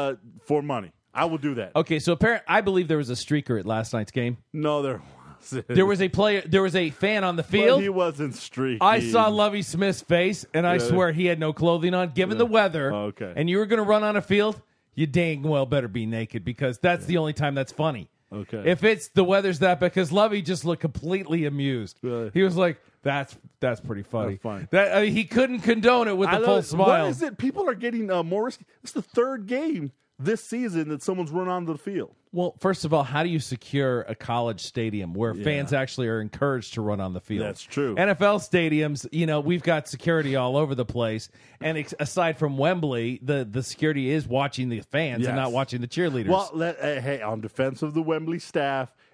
for money. I will do that. Okay, so apparently, I believe there was a streaker at last night's game. No, there wasn't. There was a player. There was a fan on the field. But he wasn't streaky. I saw Lovie Smith's face, and I swear he had no clothing on. Given the weather, okay, and you were going to run on a field, you dang well better be naked because that's the only time that's funny. Okay. If it's the weather's that bad, because Lovie just looked completely amused. Really? He was like, "That's pretty funny." That's funny. That he couldn't condone it with a full smile. What is it? People are getting more risky. It's the third game this season that someone's run onto the field. Well, first of all, how do you secure a college stadium where fans actually are encouraged to run on the field? That's true. NFL stadiums, you know, we've got security all over the place. And aside from Wembley, the security is watching the fans and not watching the cheerleaders. Well, hey, on defense of the Wembley staff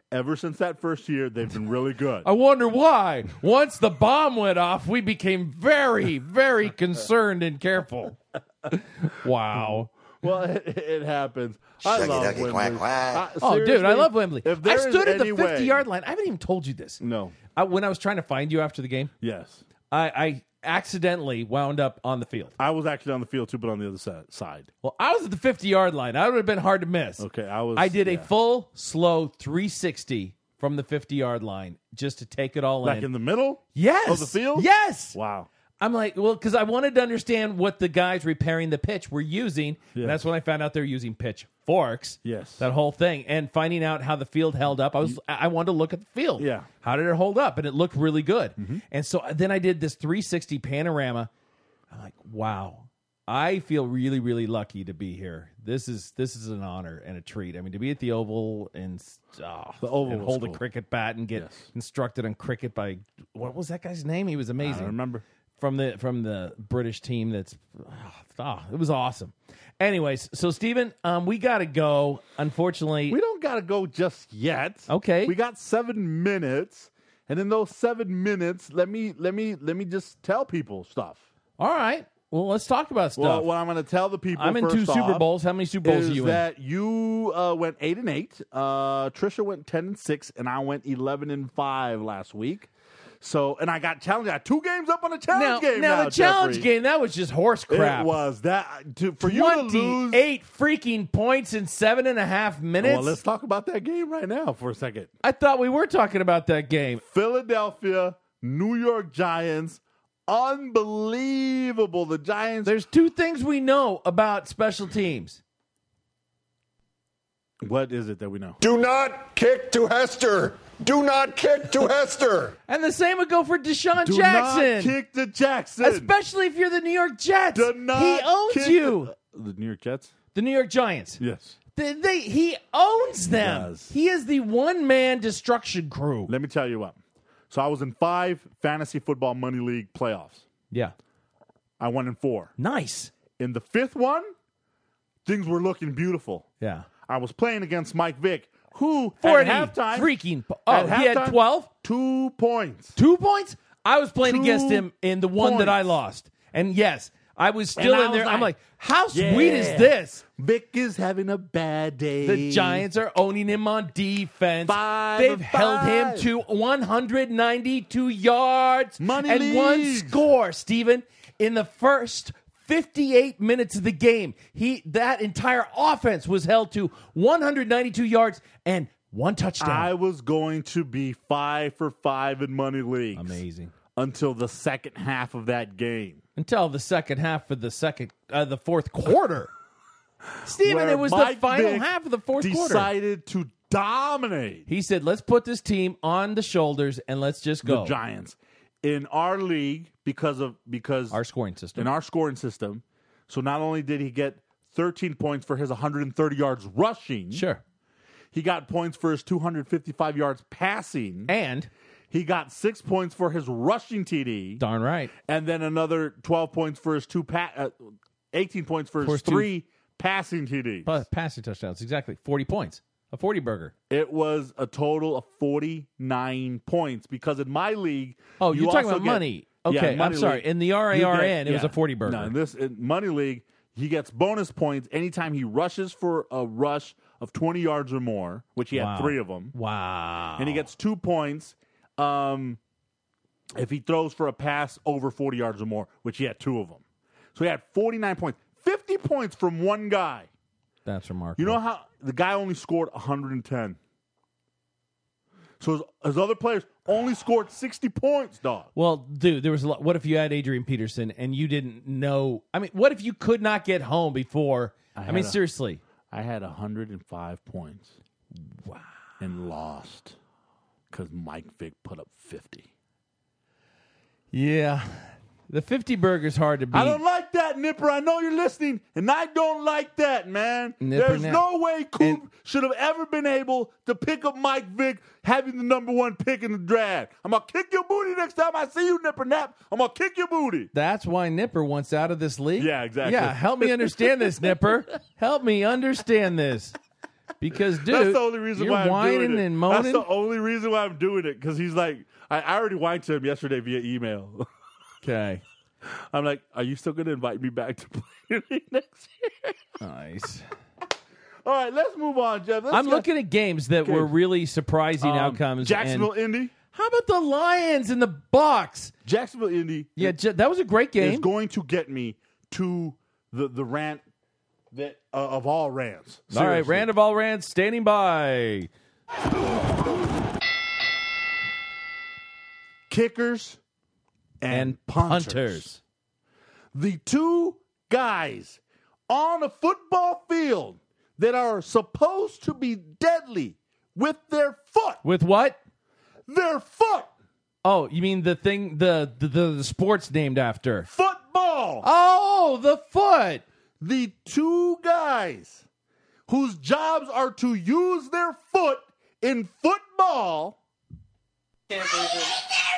Ever since that first year, they've been really good. I wonder why. Once the bomb went off, we became very, very concerned and careful. Wow. Well, it happens. I love Wembley. Dude, I love Wembley. I stood at the 50-yard line. I haven't even told you this. No. When I was trying to find you after the game, Yes. I accidentally wound up on the field. I was actually on the field, too, but on the other side. Well, I was at the 50-yard line. That would have been hard to miss. Okay, I did a full, slow 360 from the 50-yard line just to take it all Like in the middle? Yes. Of the field? Yes. Wow. I'm like, well, because I wanted to understand what the guys repairing the pitch were using. Yes. And that's when I found out they're using pitch forks. Yes. That whole thing. And finding out how the field held up. I wanted to look at the field. Yeah. How did it hold up? And it looked really good. Mm-hmm. And so then I did this 360 panorama. I'm like, wow. I feel really, really lucky to be here. This is an honor and a treat. I mean, to be at the Oval and hold a cricket bat and get instructed on cricket by, what was that guy's name? He was amazing. I don't remember. From the British team. It was awesome. Anyways, so Steven, we got to go. Unfortunately, we don't got to go just yet. Okay, we got 7 minutes, and in those 7 minutes, let me just tell people stuff. All right. Well, let's talk about stuff. Well, what I'm going to tell the people. I'm in 2 Super Bowls. How many Super Bowls are you in? That you went 8-8. Trisha went 10-6, and I went 11-5 last week. So, and I got challenged. I got 2 games up on the challenge game. Now the challenge game, that was just horse crap. It was that for you to lose 28 freaking points in 7.5 minutes. Well, let's talk about that game right now for a second. I thought we were talking about that game. Philadelphia, New York Giants. Unbelievable. The Giants. There's 2 things we know about special teams. What is it that we know? Do not kick to Hester. Do not kick to Hester. And the same would go for Deshaun Do Jackson. Not kick to Jackson. Especially if you're the New York Jets. Do not he owns you. The New York Jets? The New York Giants. Yes. He owns them. He is the one-man destruction crew. Let me tell you what. So I was in 5 fantasy football money league playoffs. Yeah. I won in 4. Nice. In the 5th one, things were looking beautiful. Yeah. I was playing against Mike Vick, who 40 at halftime freaking. He had 12? 2 points. 2 points? I was playing against him in the one that I lost. And yes, I was still in there. I'm like, how sweet is this? Vick is having a bad day. The Giants are owning him on defense. 5 They've held him to 192 yards Money and leagues. 1 score, Steven, in the first 58 minutes of the game. That entire offense was held to 192 yards and 1 touchdown. I was going to be 5 for 5 in money leagues. Amazing. Until the second half of that game. Until the second half of the fourth quarter. Steven, it was Mike the final Vick half of the fourth quarter. Decided to dominate. He said, let's put this team on the shoulders and let's just go. The Giants. In our league, because our scoring system. In our scoring system. So not only did he get 13 points for his 130 yards rushing. Sure. He got points for his 255 yards passing. And he got 6 points for his rushing TD. Darn right. And then another 12 points for his 18 points for his 3 passing TDs. Passing touchdowns, exactly. 40 points. A 40 burger. It was a total of 49 points because in my league. Oh, you're talking about money. Okay, yeah, I'm sorry. In the RARN, it was a 40 burger. No, in Money League, he gets bonus points anytime he rushes for a rush of 20 yards or more, which he had 3 of them. Wow. And he gets 2 points if he throws for a pass over 40 yards or more, which he had 2 of them. So he had 49 points. 50 points from one guy. That's remarkable. You know how the guy only scored 110. So his other players only scored 60 points, dog. Well, dude, there was a lot. What if you had Adrian Peterson and you didn't know? I mean, what if you could not get home before? Seriously. I had 105 points. Wow. And lost because Mike Vick put up 50. Yeah. The 50 burger's hard to beat. I don't like that, Nipper. I know you're listening, and I don't like that, man. There's no way Coop should have ever been able to pick up Mike Vick having the number 1 pick in the draft. I'm going to kick your booty next time I see you, Nipper Nap. I'm going to kick your booty. That's why Nipper wants out of this league? Yeah, exactly. Yeah, help me understand this, Nipper. Help me understand this. Because, dude, that's the only reason you're why I'm whining doing it. and moaning. That's the only reason why I'm doing it. Because he's like, I already whined to him yesterday via email. Okay. I'm like, are you still going to invite me back to play next year? Nice. All right, let's move on, Jeff. I'm looking at games that were really surprising outcomes. Jacksonville, Indy. How about the Lions and the Bucks? Jacksonville, Indy. Yeah, that was a great game. Is going to get me to the rant that of all rants. Seriously. All right, rant of all rants, standing by. Kickers and punters. The two guys on a football field that are supposed to be deadly with their foot. With what? Their foot. Oh, you mean the thing, the sports named after? Football. Oh, the foot. The two guys whose jobs are to use their foot in football. Can't believe it.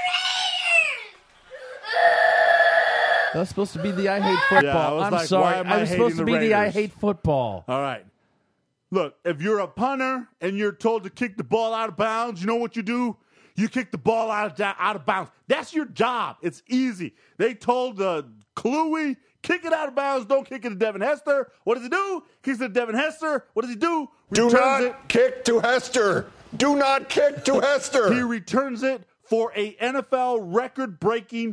That was supposed to be the I hate football. Yeah, I'm like, sorry. I was supposed to be the I Raiders? hate football. All right. Look, if you're a punter and you're told to kick the ball out of bounds, you know what you do? You kick the ball out of bounds. That's your job. It's easy. They told Kluwe, kick it out of bounds. Don't kick it to Devin Hester. What does he do? Kicks it to Devin Hester. What does he do? Do not kick to Hester. Do not kick to Hester. He returns it for a NFL record-breaking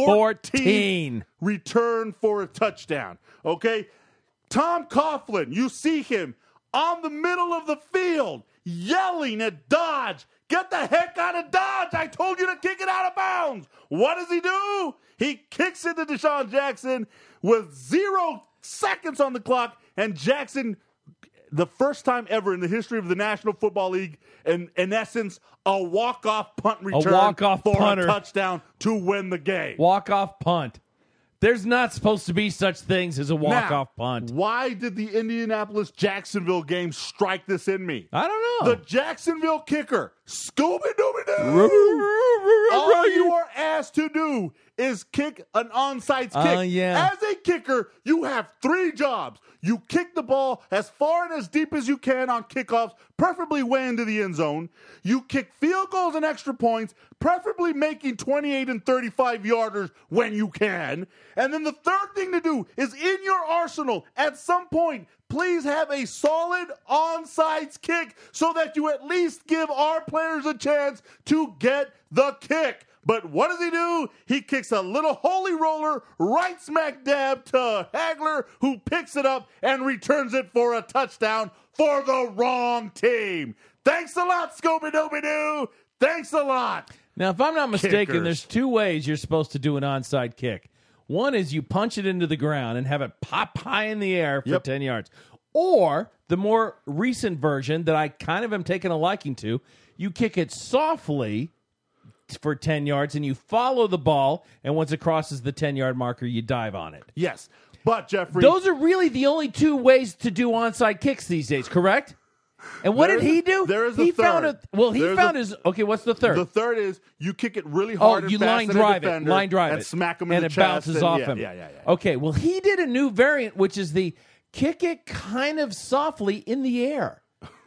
14 return for a touchdown. Okay? Tom Coughlin, you see him on the middle of the field yelling at Dodge, get the heck out of Dodge. I told you to kick it out of bounds. What does he do? He kicks it to Deshaun Jackson with 0 seconds on the clock, and Jackson, the first time ever in the history of the National Football League, in essence, a walk-off punt return for a touchdown to win the game. Walk-off punt. There's not supposed to be such things as a walk-off punt. Why did the Indianapolis-Jacksonville game strike this in me? I don't know. The Jacksonville kicker, Scooby-Dooby-Doo. All you are asked to do is kick an onside kick. Yeah. As a kicker, you have 3 jobs. You kick the ball as far and as deep as you can on kickoffs, preferably way into the end zone. You kick field goals and extra points, preferably making 28 and 35-yarders when you can. And then the third thing to do is in your arsenal, at some point, please have a solid onside kick so that you at least give our players a chance to get the kick. But what does he do? He kicks a little holy roller right smack dab to Hagler, who picks it up and returns it for a touchdown for the wrong team. Thanks a lot, Scooby-Dooby-Doo. Thanks a lot. Now, if I'm not mistaken, Kickers. there's 2 ways you're supposed to do an onside kick. One is you punch it into the ground and have it pop high in the air for 10 yards. Or the more recent version that I kind of am taking a liking to, you kick it softly for 10 yards and you follow the ball, and once it crosses the 10-yard marker, you dive on it. Yes, but Jeffrey, those are really the only 2 ways to do onside kicks these days, correct? And what did he do? There is he a third. Found his. Okay, what's the third? The third is you kick it really hard and you fast line at drive a defender, it, line drive and it, smack him in and the it chest, bounces off him. Yeah. Okay, well, he did a new variant, which is the kick it kind of softly in the air,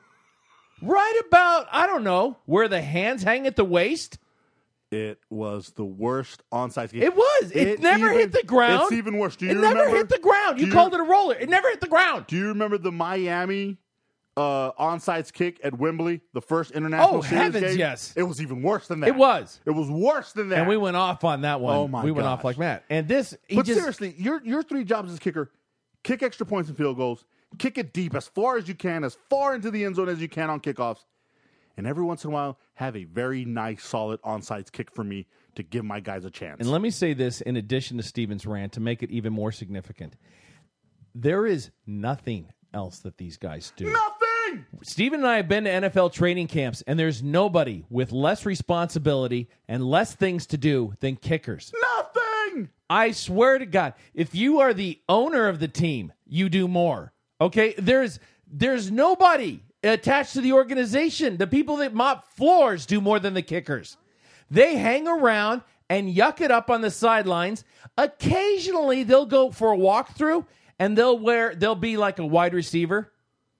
right about, I don't know, where the hands hang at the waist. It was the worst onside kick. It was. It never hit the ground. It's even worse. Do you it remember? never hit the ground. You called it a roller. It never hit the ground. Do you remember the Miami onside kick at Wembley, the first international series heavens, game? yes. It was even worse than that. It was. It was worse than that. And we went off on that one. Oh, my We went gosh. off like that. And this, seriously, your 3 jobs as a kicker: kick extra points and field goals, kick it deep as far as you can, as far into the end zone as you can on kickoffs, and every once in a while have a very nice, solid onside kick for me to give my guys a chance. And let me say this in addition to Steven's rant to make it even more significant. There is nothing else that these guys do. Nothing! Steven and I have been to NFL training camps, and there's nobody with less responsibility and less things to do than kickers. Nothing! I swear to God, if you are the owner of the team, you do more. Okay? There's nobody attached to the organization. The people that mop floors do more than the kickers. They hang around and yuck it up on the sidelines. Occasionally, they'll go for a walkthrough, and they'll be like a wide receiver,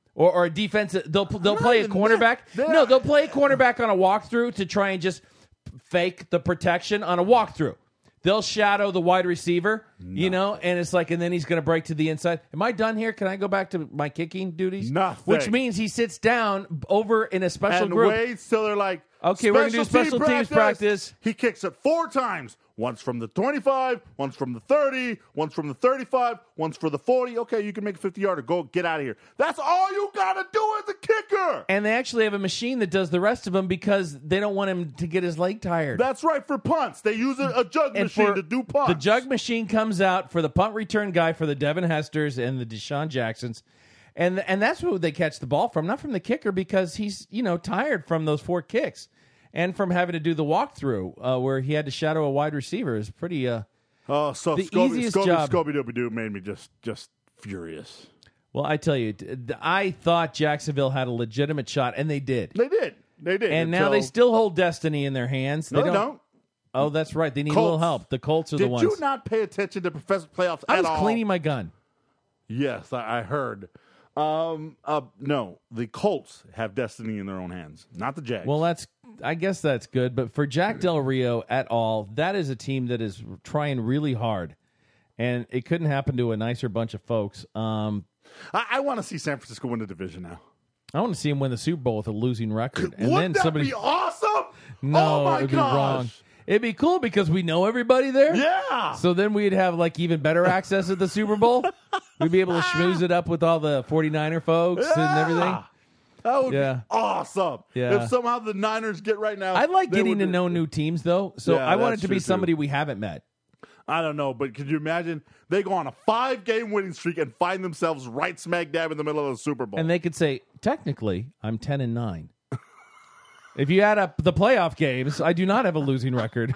or a defensive. They'll play a cornerback. No, they'll play a cornerback on a walkthrough to try and just fake the protection on a walkthrough. They'll shadow the wide receiver, and it's like, and then he's going to break to the inside. Am I done here? Can I go back to my kicking duties? Nothing. Which means he sits down over in a special group. And waits till they're like, okay, we're going to do special teams practice. He kicks it 4 times. Once from the 25, once from the 30, once from the 35, once for the 40. Okay, you can make a 50-yarder. Go, get out of here. That's all you got to do as a kicker. And they actually have a machine that does the rest of them because they don't want him to get his leg tired. That's right, for punts. They use a jug machine to do punts. The jug machine comes out for the punt return guy for the Devin Hesters and the Deshaun Jacksons. And that's who they catch the ball from, not from the kicker because he's, tired from those 4 kicks. And from having to do the walkthrough where he had to shadow a wide receiver is pretty. So Scooby-Doo made me just furious. Well, I tell you, I thought Jacksonville had a legitimate shot, and they did. They did. And now they still hold destiny in their hands. No, they don't. Oh, that's right. They need a little help. The Colts are the ones. Did you not pay attention to professional playoffs at all? I was cleaning my gun. Yes, I heard. No, the Colts have destiny in their own hands, not the Jags. Well, I guess that's good. But for Jack Del Rio et al., that is a team that is trying really hard. And it couldn't happen to a nicer bunch of folks. I want to see San Francisco win the division now. I want to see him win the Super Bowl with a losing record. And Wouldn't then that be awesome? No, oh my it'd gosh. be wrong. It'd be cool because we know everybody there. Yeah. So then we'd have even better access at the Super Bowl. We'd be able to schmooze it up with all the 49er folks and everything. That would be awesome. Yeah. If somehow the Niners get right now. I like getting to know new teams, though. So I want it to be somebody we haven't met. I don't know, but could you imagine they go on a 5-game winning streak and find themselves right smack dab in the middle of the Super Bowl? And they could say, technically, I'm 10-9. If you add up the playoff games, I do not have a losing record.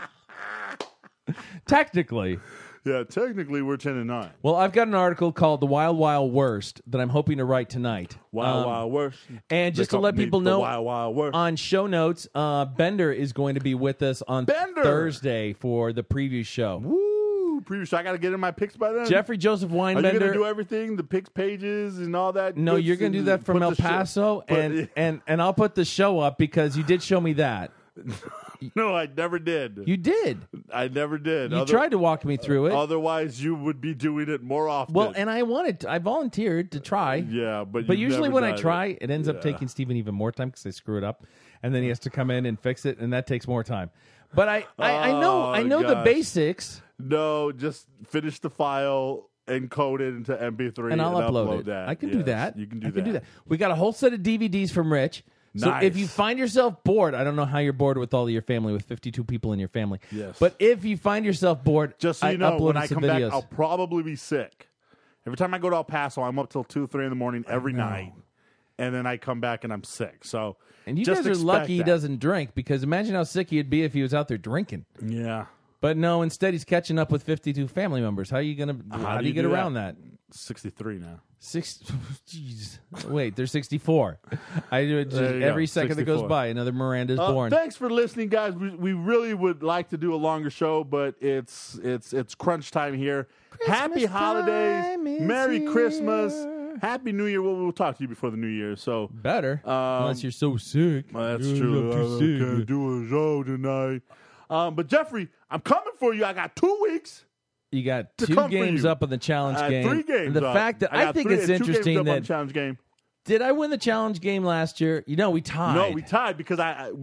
Technically. Yeah, technically we're 10-9. Well, I've got an article called The Wild Wild Worst that I'm hoping to write tonight. Wild Worst. And just to let people know, Wild Worst. On show notes, Bender is going to be with us on Thursday for the preview show. Woo, preview show. I got to get in my picks by then. Jeffrey Joseph Weinbender. Are you going to do everything? The picks pages and all that? No, you're going to do that from El Paso, and I'll put the show up because you did show me that. No, I never did. You did. I never did. You tried to walk me through it. Otherwise, you would be doing it more often. Well, and I volunteered to try. Yeah, but usually when I try, it ends up taking Steven even more time because I screw it up, and then he has to come in and fix it, and that takes more time. But I know the basics. No, just finish the file, encode it into MP3, and I'll upload it. that. I can do that. You can do that. We got a whole set of DVDs from Rich. So nice. if you find yourself bored, I don't know how you're bored with all of your family, with 52 people in your family. Yes. But if you find yourself bored, just so you know, when I come videos. back, I'll probably be sick. Every time I go to El Paso, I'm up till 2, 3 in the morning every night. And then I come back and I'm sick. So, and you just guys are lucky that. He doesn't drink, because imagine how sick he'd be if he was out there drinking. Yeah. But no, instead he's catching up with 52 family members. How do you get around that? 63 now. Jeez. Wait, they're 64. I do it every second 64. That goes by. Another Miranda's born. Thanks for listening, guys. We really would like to do a longer show, but it's crunch time here. Happy holidays, Merry Christmas, Happy New Year. We'll talk to you before the New Year. So better, unless you're so sick. Well, that's true. I can't do a show tonight. But Jeffrey, I'm coming for you. I got 2 weeks. You got 2 games up on the challenge game. 3 games. And the fact that I think it's interesting that challenge game. Did I win the challenge game last year? We tied. No, we tied because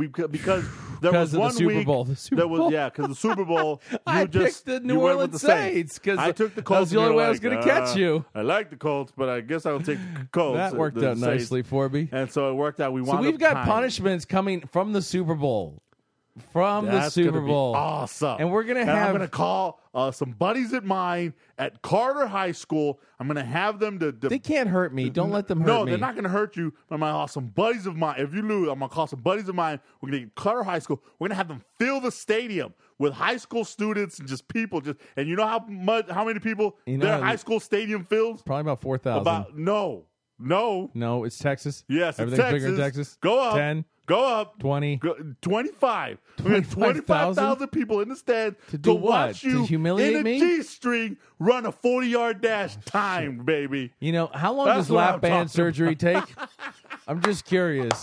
there was 1 Super week. Bowl. The Super Bowl. Because the Super Bowl. I picked the New Orleans Saints because I took the Colts. That was the only way I was going to catch you. I like the Colts, but I guess I'll take the Colts. That worked out nicely for me. And so it worked out. So we've got punishments coming from the Super Bowl. That's the Super Bowl. Awesome. And we're going to I'm going to call some buddies of mine at Carter High School. I'm going to have them to They can't hurt me. Don't let them hurt me. No, they're not going to hurt you. I'm going to call some buddies of mine. If you lose, I'm going to call some buddies of mine. We're going to get Carter High School. We're going to have them fill the stadium with high school students and just people. And you know how many people their high school stadium fills? Probably about 4,000. No, it's Texas. Yes, everything's Texas. bigger in Texas. Go up. 10. Go up. 20. 25. We had 25,000 people in the stand to watch you to humiliate in a me? G-string run a 40-yard dash timed, baby. You know, how long That's does what I'm lap band talking surgery take? I'm just curious.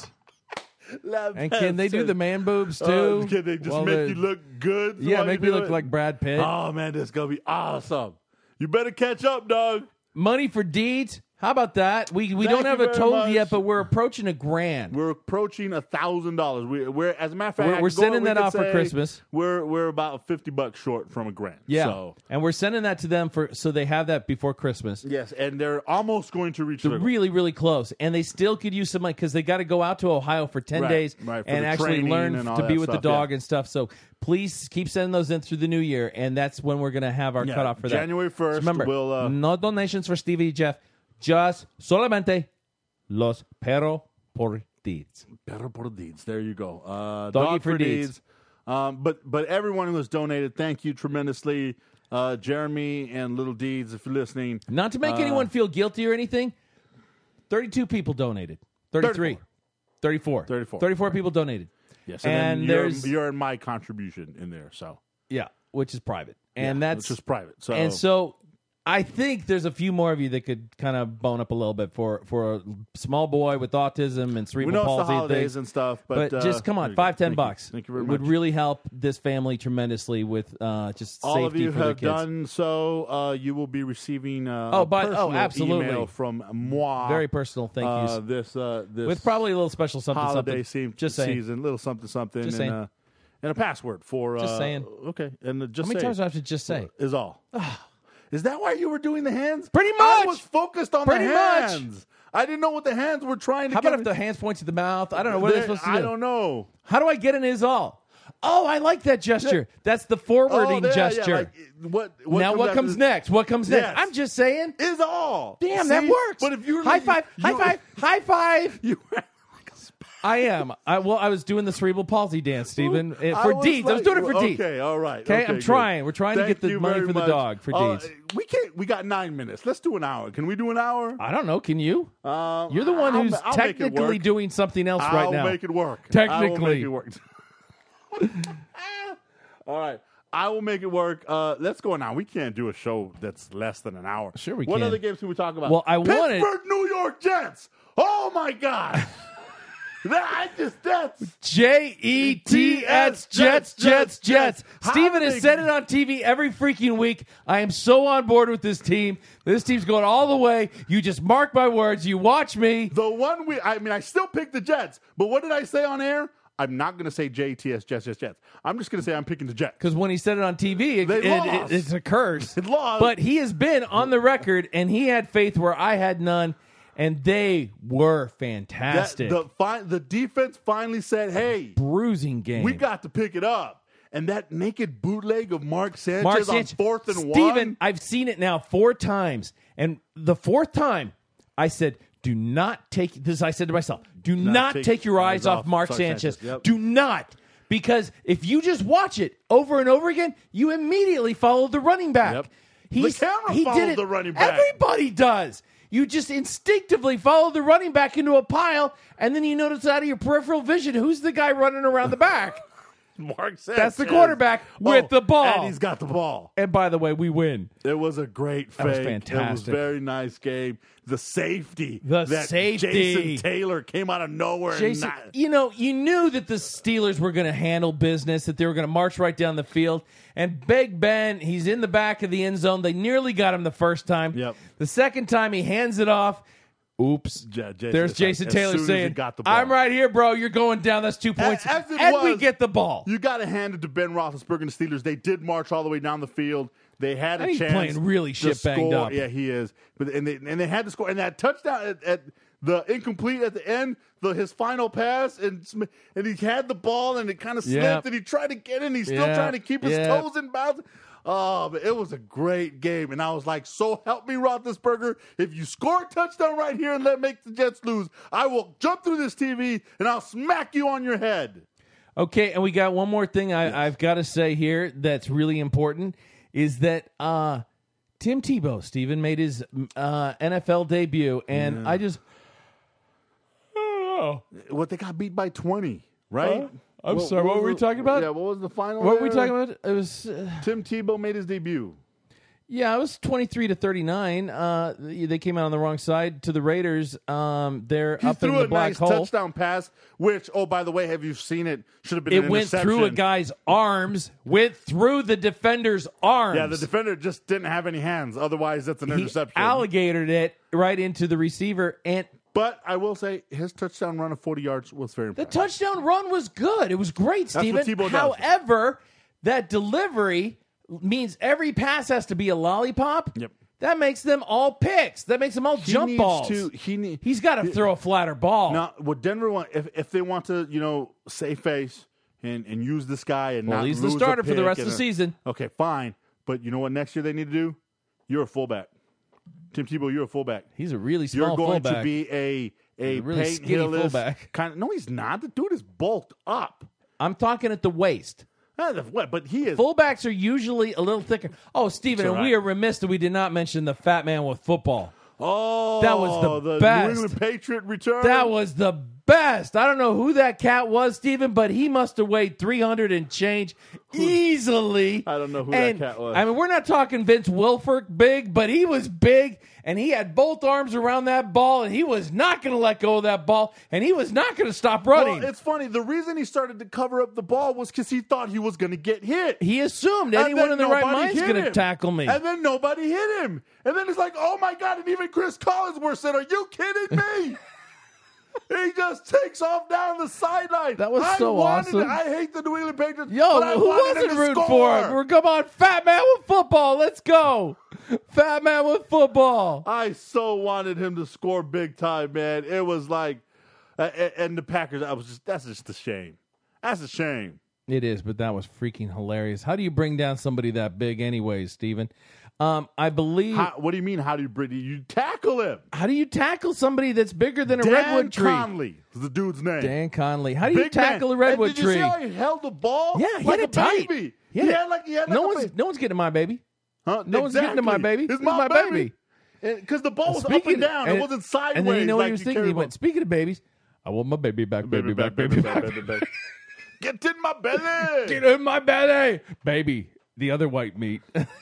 And can they do the man boobs too? Can they just While make you look good? Yeah, while make you me do look it? like Brad Pitt. Oh, man, this is going to be awesome. You better catch up, dog. Money for deeds. How about that? We don't have you a very total much. yet, but we're approaching $1,000. We're approaching $1,000. We're as a matter of fact, We're sending that off for Christmas. We're about $50 short from $1,000. Yeah, So. and we're sending that to them so they have that before Christmas. Yes, and they're almost going to reach. They're really, really close, and they still could use some money because they got to go out to Ohio for 10 days for and the actually training learn and all to be that with the stuff, dog yeah. and stuff. So please keep sending those in through the new year, and that's when we're going to have our cutoff for that. January 1st. So remember, we'll, no donations for Stevie Jeff, just solamente los perro por deeds. Perro por deeds. There you go. Doggy for deeds. But everyone who has donated, thank you tremendously. Jeremy and Little Deeds, if you're listening. Not to make anyone feel guilty or anything, 32 people donated. 33. 34 people donated. Yes, and then there's you're in my contribution in there, so yeah, which is private, and that's which is private. So and so I think there's a few more of you that could kind of bone up a little bit for a small boy with autism and cerebral we know palsy it's the holidays things. and stuff, but just come on, $5-10. Thank you very much. Would really help this family tremendously with just all safety of you for their have kids. done so. You will be receiving absolutely. email from moi. Very personal thank yous. This with probably a little special something holiday something. Just saying. season, little something something, Just and, saying. And a password for Just saying. Okay, and just How many say times do I have to just say? is all. Is that why you were doing the hands? Pretty I much. was focused on Pretty the much. hands. I didn't know what the hands were trying to. How get about if the hands point to the mouth? I don't know what they're supposed to do. I don't know. How do I get an is all? Oh, I like that gesture. That's the forwarding gesture. What now what comes after- next? What comes next? Yes. I'm just saying. Is all. Damn, See? that works. But if you're high five, high five. You I am. I was doing the cerebral palsy dance, Stephen, I for was deeds. I was like- doing it for deeds. Okay, all right. Okay, I'm good. trying. We're trying to Thank get the you money very for the much. dog for deeds. We can't. We got 9 minutes. Let's do an hour. Can we do an hour? I don't know. Can you? You're the one who's I'll make it technically work. doing something else right now. I'll make it work. Technically. I will make it work. All right. I will make it work. Let's go now. We can't do a show that's less than an hour. Sure we What can. other games can we talk about? Well, I wanted- Pittsburgh, New York Jets. Oh, my God. that's Jets, Jets. Stephen has said it on TV every freaking week. I am so on board with this team. This team's going all the way. You just mark my words. You watch me. the one I still picked the Jets, but what did I say on air? I'm not going to say JTS, Jets. I'm just going to say I'm picking the Jets. Because when he said it on TV, it's a curse. It lost. But he has been on the record, and he had faith where I had none, and they were fantastic. The defense finally said, hey, bruising game. we got to pick it up. And that naked bootleg of Mark Sanchez on 4th and 1. Steven, I've seen it now 4 times. And the 4th time, I said, do not take this. I said to myself, do not take your eyes off Mark Sanchez. Yep. Do not. Because if you just watch it over and over again, you immediately follow the running back. Yep. He followed did it. the running back. Everybody does. You just instinctively follow the running back into a pile, and then you notice out of your peripheral vision, who's the guy running around the back? Mark Sanchez. That's the quarterback with the ball. And he's got the ball. And by the way, we win. It was a great fake. was fantastic. It was a very nice game. The safety. Safety. Jason Taylor came out of nowhere. Jason, you knew that the Steelers were going to handle business, that they were going to march right down the field. And Big Ben, he's in the back of the end zone. They nearly got him the first time. Yep. The second time, he hands it off. Oops. There's Jason Taylor saying, I'm right here, bro. You're going down. That's 2 points. We get the ball. You got to hand it to Ben Roethlisberger and the Steelers. They did march all the way down the field. They had a he's chance. Playing really to shit banged score. up. Yeah, he is. But and they had to score. And that touchdown at the incomplete at the end, his final pass, and he had the ball and it kind of slipped and he tried to get in. He's still trying to keep his toes in bounds. Oh, but it was a great game. And I was like, so help me, Roethlisberger. If you score a touchdown right here and make the Jets lose, I will jump through this TV and I'll smack you on your head. Okay, and we got one more thing I've got to say here that's really important is that Tim Tebow, Stephen, made his NFL debut, and I Oh. What, they got beat by 20, right? I'm sorry. What were we talking about? Yeah, what was the final? What were we talking about? It was Tim Tebow made his debut. Yeah, it was 23-39. They came out on the wrong side to the Raiders. They're He up in threw the a black nice hole. touchdown pass, which, oh, by the way, have you seen it? Should have been It an went interception. through a guy's arms, went through the defender's arms. Yeah, the defender just didn't have any hands. Otherwise, that's an interception. He alligatored it right into the receiver. But I will say his touchdown run of 40 yards was very The impressive. touchdown run was good. It was great, That's what Steven. Tebow does. However, that delivery means every pass has to be a lollipop. Yep. That makes them all picks. That makes them all jump balls. He's got to throw a flatter ball. Now, what Denver want, if they want to, save face and use this guy and not he's lose the starter a for the pick rest of the season. Okay, fine. But you know what next year they need to do? You're a fullback. Tim Tebow, you're a fullback. He's a really small fullback. You're going fullback. to be a really Peyton skinny Hillis fullback. No, he's not. The dude is bulked up. I'm talking at the waist. But he is. Fullbacks are usually a little thicker. Oh, Steven, Right. we are remiss that we did not mention the fat man with football. Oh, That was the New best. England Patriot return. That was the best. I don't know who that cat was, Steven, but he must have weighed 300 and change easily. I don't know who that cat was. I mean, we're not talking Vince Wilfork big, but he was big, and he had both arms around that ball, and he was not going to let go of that ball, and he was not going to stop running. Well, it's funny. The reason he started to cover up the ball was because he thought he was going to get hit. He assumed And anyone then in the right nobody mind is hit going to him. tackle me. And then nobody hit him. And then it's like, oh my God. And even Chris Collinsworth said, are you kidding me? He just takes off down the sideline. That was so awesome. I hate the New England Patriots. Yo, but I who wanted wasn't him to rooting score. for him? Come on, fat man with football. Let's go. Fat man with football. I so wanted him to score big time, man. It was like, and the Packers, that's just a shame. That's a shame. It is, but that was freaking hilarious. How do you bring down somebody that big anyways, Steven? I believe... What do you mean, how do you bring you tackle him? How do you tackle somebody that's bigger than a Dan redwood tree? Conley is the dude's name. Dan Conley. How do you Big tackle man. a redwood And did tree? you see how he held the ball? Yeah, he like had a it tight. baby. He had No no one's getting to my baby. Huh? No one's getting to my baby. It's This is my baby. Because the ball was up and down. It wasn't sideways. And then you know what like he was you thinking? carry He the went, speaking of babies, I want my baby back, baby back, baby back. Get in my belly. Get in my belly. Baby, the other white meat.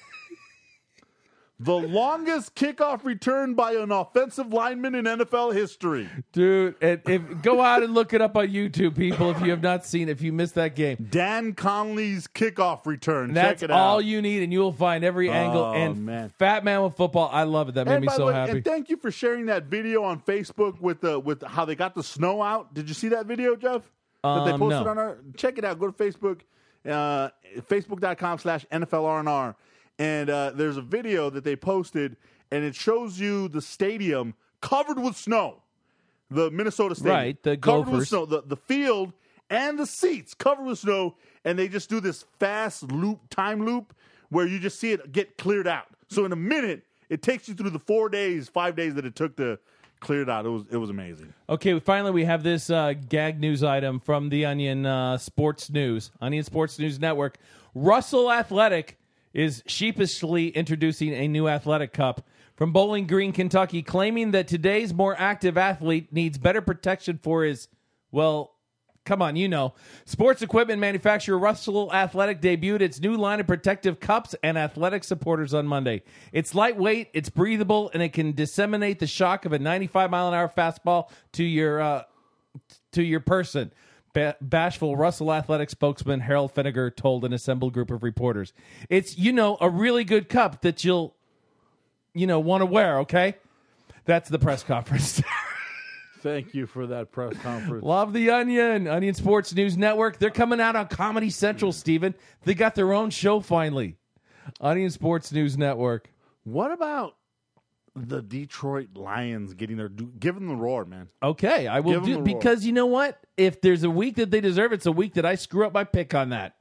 The longest kickoff return by an offensive lineman in NFL history. Dude, go out and look it up on YouTube, people, if you have not seen it, if you missed that game. Dan Conley's kickoff return. That's Check it out. all you need, and you will find every angle. And man. Fat Man with Football, I love it. That made me by so the way, happy. And thank you for sharing that video on Facebook with how they got the snow out. Did you see that video, Jeff? That they posted no. on our. Check it out. Go to Facebook, Facebook.com/NFLRNR. And there's a video that they posted, and it shows you the stadium covered with snow. The Minnesota Stadium. Right, the covered Gophers. with snow. The field and the seats covered with snow, and they just do this fast time loop, where you just see it get cleared out. So in a minute, it takes you through the 5 days that it took to clear it out. It was amazing. Okay, finally we have this gag news item from the Onion Sports News, Onion Sports News Network. Russell Athletic is sheepishly introducing a new athletic cup from Bowling Green, Kentucky, claiming that today's more active athlete needs better protection for his, well, come on, you know. Sports equipment manufacturer Russell Athletic debuted its new line of protective cups and athletic supporters on Monday. It's lightweight, it's breathable, and it can disseminate the shock of a 95-mile-an-hour fastball to your person. Bashful Russell Athletic spokesman Harold Finnegar told an assembled group of reporters. It's, a really good cup that you'll, want to wear, okay? That's the press conference. Thank you for that press conference. Love the Onion. Onion Sports News Network. They're coming out on Comedy Central, Steven. They got their own show finally. Onion Sports News Network. What about the Detroit Lions give them the roar, man? Okay, I will Give 'em do, the roar. because you know what? If there's a week that they deserve, it's a week that I screw up my pick on that.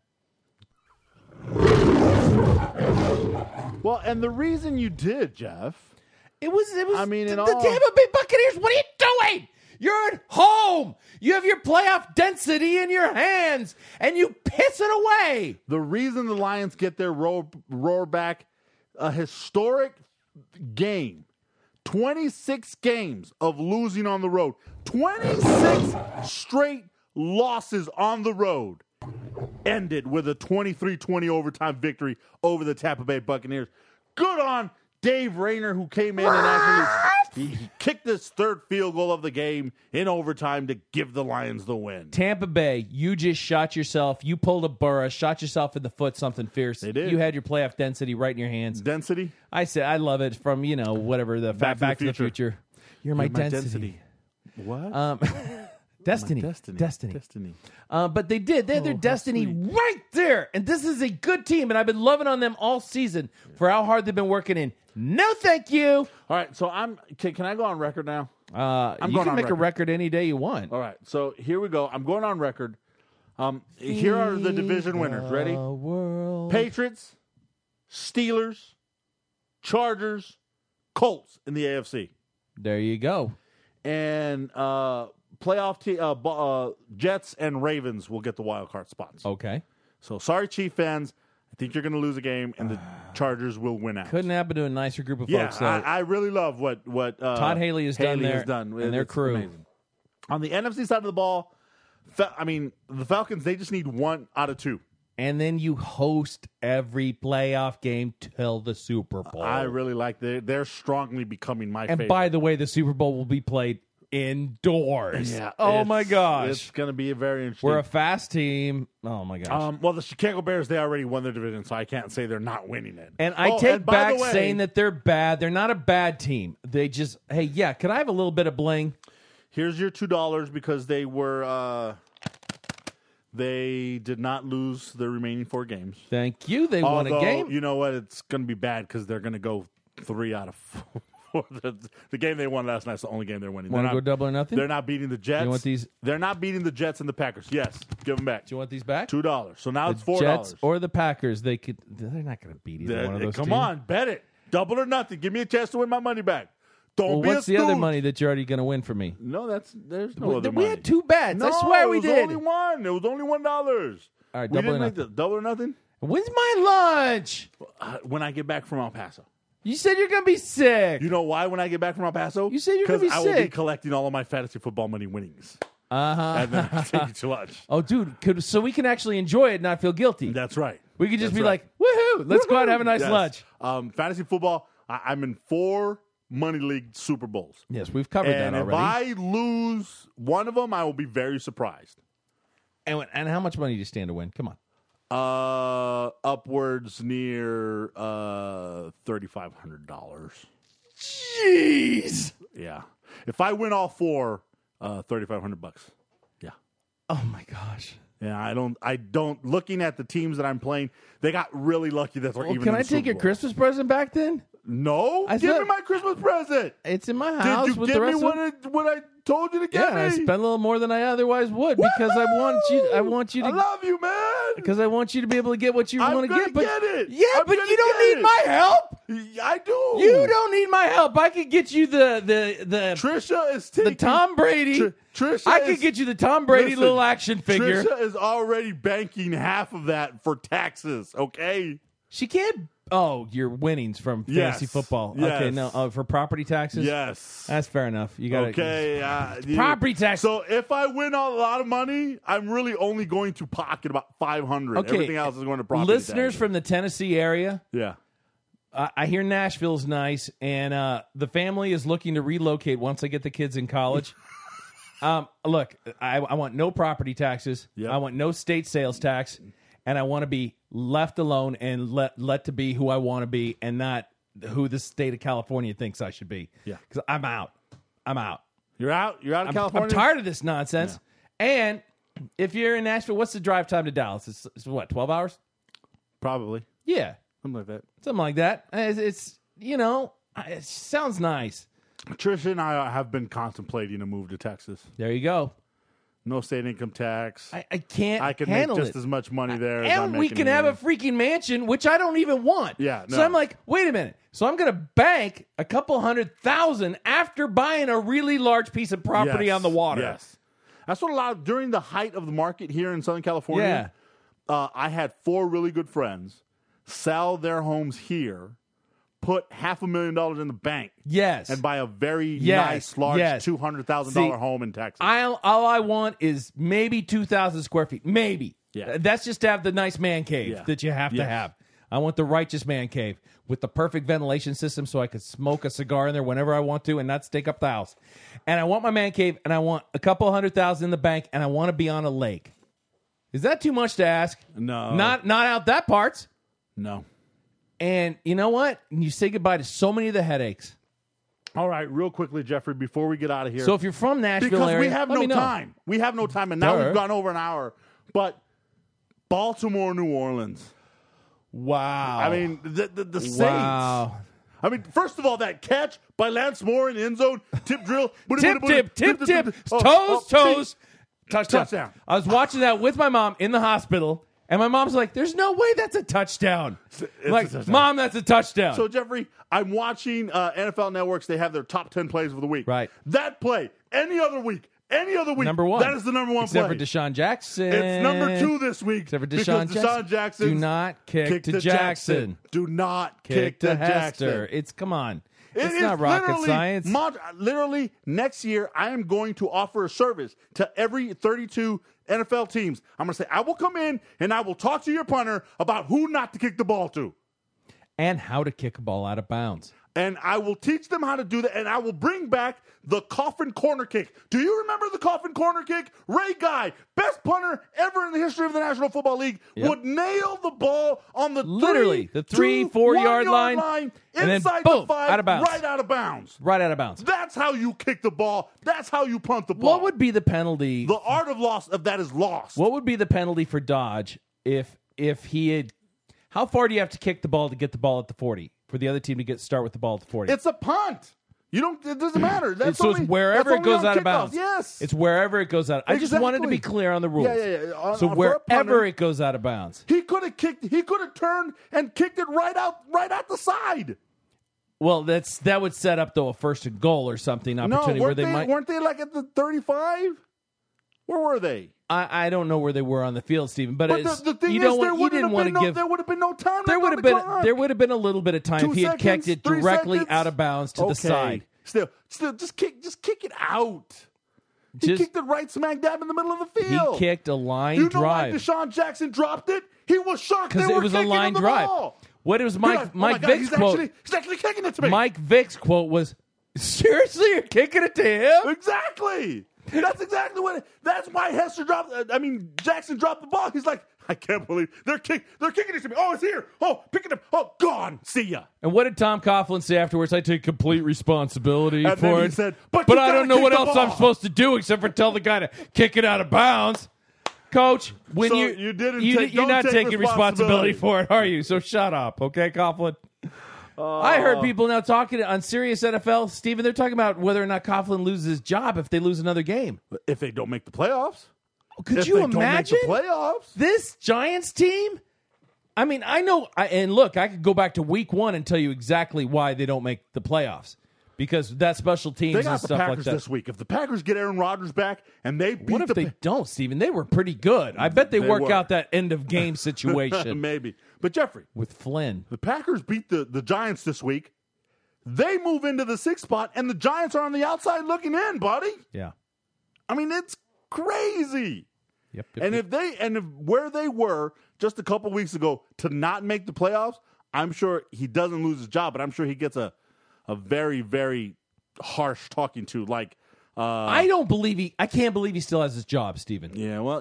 Well, and the reason you did, Jeff, It was. I mean, in the all- Tampa Bay Buccaneers. What are you doing? You're at home. You have your playoff density in your hands, and you piss it away. the reason the Lions get their roar back, a historic game 26 games of losing on the road. 26 straight losses on the road. Ended with a 23-20 overtime victory over the Tampa Bay Buccaneers. Good on Dave Rayner, who came in and actually he kicked this third field goal of the game in overtime to give the Lions the win. Tampa Bay, you just shot yourself. You pulled a Burra, shot yourself in the foot, something fierce. They did. You had your playoff density right in your hands. Density? I said, I love it from, whatever, the Back to the Future. You're my density. What? Destiny. Destiny. But they did. They had their destiny right there. And this is a good team. And I've been loving on them all season for how hard they've been working in. No, thank you. All right. So can I go on record now? You can make a record any day you want. All right. So here we go. I'm going on record. Here are the division winners. Ready? Patriots, Steelers, Chargers, Colts in the AFC. There you go. And playoff Jets and Ravens will get the wild card spots. Okay. So sorry, Chief fans. I think you're going to lose a game, and the Chargers will win out. Couldn't happen to a nicer group of folks. Yeah, I really love what Todd Haley has done and their crew. Amazing. On the NFC side of the ball, the Falcons, they just need 1 out of 2. And then you host every playoff game till the Super Bowl. I really like they're strongly becoming my favorite. And by the way, the Super Bowl will be played indoors. Yeah, oh my gosh. It's going to be a very interesting. We're a fast team. Oh my gosh. Well, the Chicago Bears, they already won their division, so I can't say they're not winning it. And I take back saying that they're bad. They're not a bad team. They just, hey, yeah, could I have a little bit of bling? Here's your $2 because they were they did not lose the remaining 4 games. Thank you. They won a game. You know what? It's going to be bad because they're going to go 3 out of 4. The game they won last night's the only game they're winning. Want to go double or nothing? They're not beating the Jets. You want these? They're not beating the Jets and the Packers. Yes, give them back. Do you want these back? $2. So now it's $4. Jets or the Packers? They're not going to beat either one of those. Come on, bet it. Double or nothing. Give me a chance to win my money back. What's the other money that you're already going to win for me? No, there's no other money. We had 2 bets. I swear we did. Only one. It was only $1. All right, double or nothing. Double or nothing. When's my lunch? When I get back from El Paso. You said you're going to be sick. You know why when I get back from El Paso? You said you're going to be sick. Because I will be collecting all of my fantasy football money winnings. And then I take you to lunch. Oh, dude. So we can actually enjoy it and not feel guilty. That's right. We could just be like, woohoo, let's go out and have a nice lunch. Fantasy football, I'm in 4 Money League Super Bowls. Yes, we've covered that already. If I lose one of them, I will be very surprised. And how much money do you stand to win? Come on. Upwards near $3,500. Jeez. Yeah. If I win all 4, $3,500. Yeah. Oh my gosh. Yeah, I don't. Looking at the teams that I'm playing, they got really lucky that they're even. Can I take your Christmas present back then? No, give me my Christmas present. It's in my house. Did you give me what I told you to get me? Yeah, I spent a little more than I otherwise would because I want you to. I love you, man. Because I want you to be able to get what you want to get. But get it. Yeah, but you don't need my help. I do. You don't need my help. I could get you the Trisha is taking the Tom Brady. I could get you the Tom Brady little action figure. Trisha is already banking half of that for taxes. Okay. She can't. Oh, your winnings from fantasy football. Yes. Okay, no, for property taxes? Yes. That's fair enough. You got property tax. So if I win a lot of money, I'm really only going to pocket about $500. Okay. Everything else is going to property Listeners taxes. from the Tennessee area. Yeah. I hear Nashville's nice, and the family is looking to relocate once I get the kids in college. Look, I want no property taxes. Yep. I want no state sales tax. And I want to be left alone and let to be who I want to be and not who the state of California thinks I should be. Yeah. Because I'm out. You're out of California? I'm tired of this nonsense. Yeah. And if you're in Nashville, what's the drive time to Dallas? It's what, 12 hours? Probably. Yeah. Something like that. It's it sounds nice. Trisha and I have been contemplating a move to Texas. There you go. No state income tax. I can't. I can handle make just as much money there as I'm and making we can here. have a freaking mansion, which I don't even want. Yeah. No. So I'm like, wait a minute. So I'm going to bank a couple $100,000 after buying a really large piece of property on the water. Yes. That's what during the height of the market here in Southern California. Yeah. I had 4 really good friends sell their homes here, put $500,000 in the bank. Yes. And buy a very nice, large $200,000 home in Texas. All I want is maybe 2,000 square feet. Maybe. Yeah. That's just to have the nice man cave that you have to have. I want the righteous man cave with the perfect ventilation system so I could smoke a cigar in there whenever I want to and not stink up the house. And I want my man cave, and I want a couple $100,000 in the bank, and I want to be on a lake. Is that too much to ask? No. Not out that parts. No. And you know what? You say goodbye to so many of the headaches. All right, real quickly, Jeffrey, before we get out of here. So if you're from Nashville because area, we have no time. We have no time, and now we've gone over an hour. But Baltimore, New Orleans. Wow. I mean, the Saints. Wow. I mean, first of all, that catch by Lance Moore in the end zone, tip drill. Tip. Toes. Touchdown. I was watching that with my mom in the hospital, and my mom's like, there's no way that's a touchdown. Mom, that's a touchdown. So, Jeffrey, I'm watching NFL Networks. They have their top 10 plays of the week. Right. That play, any other week, number one. That is the number one Except play. for Deshaun Jackson. It's number 2 this week. Except for Deshaun Jackson. Do not kick to Jackson. Do not kick to Hester. It's, come on. It's not rocket science. Literally, next year, I am going to offer a service to every 32 NFL teams. I'm going to say, I will come in and I will talk to your punter about who not to kick the ball to. And how to kick a ball out of bounds. And I will teach them how to do that, and I will bring back the coffin corner kick. Do you remember the coffin corner kick? Ray Guy, best punter ever in the history of the National Football League, would nail the ball on the 3-4 yard line and inside then boom, the 5, out of bounds. right out of bounds. Right out of bounds. That's how you kick the ball. That's how you punt the ball. What would be the penalty? The art of loss of that is lost. What would be the penalty for Dodge if he had? How far do you have to kick the ball to get the ball at the 40 for the other team to start with the ball at the 40? It's a punt. It doesn't matter. It's wherever it goes out of bounds. Yes. It's wherever it goes out. I just wanted to be clear on the rules. Yeah. So wherever it goes out of bounds. He could have turned and kicked it right out the side. Well, that would set up though a first and goal or something opportunity where they might. Weren't they like at the 35? Where were they? I don't know where they were on the field, Stephen. But the thing is, there would have been no time. There would have been a little bit of time if he had kicked it directly out of bounds to the side. Still, just kick it out. He kicked it right smack dab in the middle of the field. He kicked a line drive. You know why Deshaun Jackson dropped it? He was shocked because it was a line drive. Ball. What it was Mike Vick's quote? He's actually kicking it to me. Mike Vick's quote was, "Seriously, you're kicking it to him?" Exactly. That's exactly what. That's why Jackson dropped the ball. He's like, I can't believe they're kicking it to me. Oh, it's here. Oh, pick it up. Oh, gone. See ya. And what did Tom Coughlin say afterwards? I take complete responsibility and for then it. He said, but I don't know what else I'm supposed to do except for tell the guy to kick it out of bounds. Coach, when you're not taking responsibility for it, are you? So shut up, okay, Coughlin. I heard people now talking on Sirius NFL, Stephen. They're talking about whether or not Coughlin loses his job if they lose another game. If they don't make the playoffs. Could you imagine don't make the playoffs? This Giants team? I mean, I know, and look, I could go back to week 1 and tell you exactly why they don't make the playoffs. Because that special teams and stuff like that. They got the Packers this week. If the Packers get Aaron Rodgers back and they beat what if they don't, Stephen? They were pretty good. I bet they work out that end of game situation. Maybe. But Jeffrey. With Flynn. The Packers beat the Giants this week. They move into the 6th spot, and the Giants are on the outside looking in, buddy. Yeah. I mean, it's crazy. Yep. If where they were just a couple weeks ago to not make the playoffs, I'm sure he doesn't lose his job, but I'm sure he gets a very, very harsh talking to. Like, I can't believe he still has his job, Stephen. Yeah, well,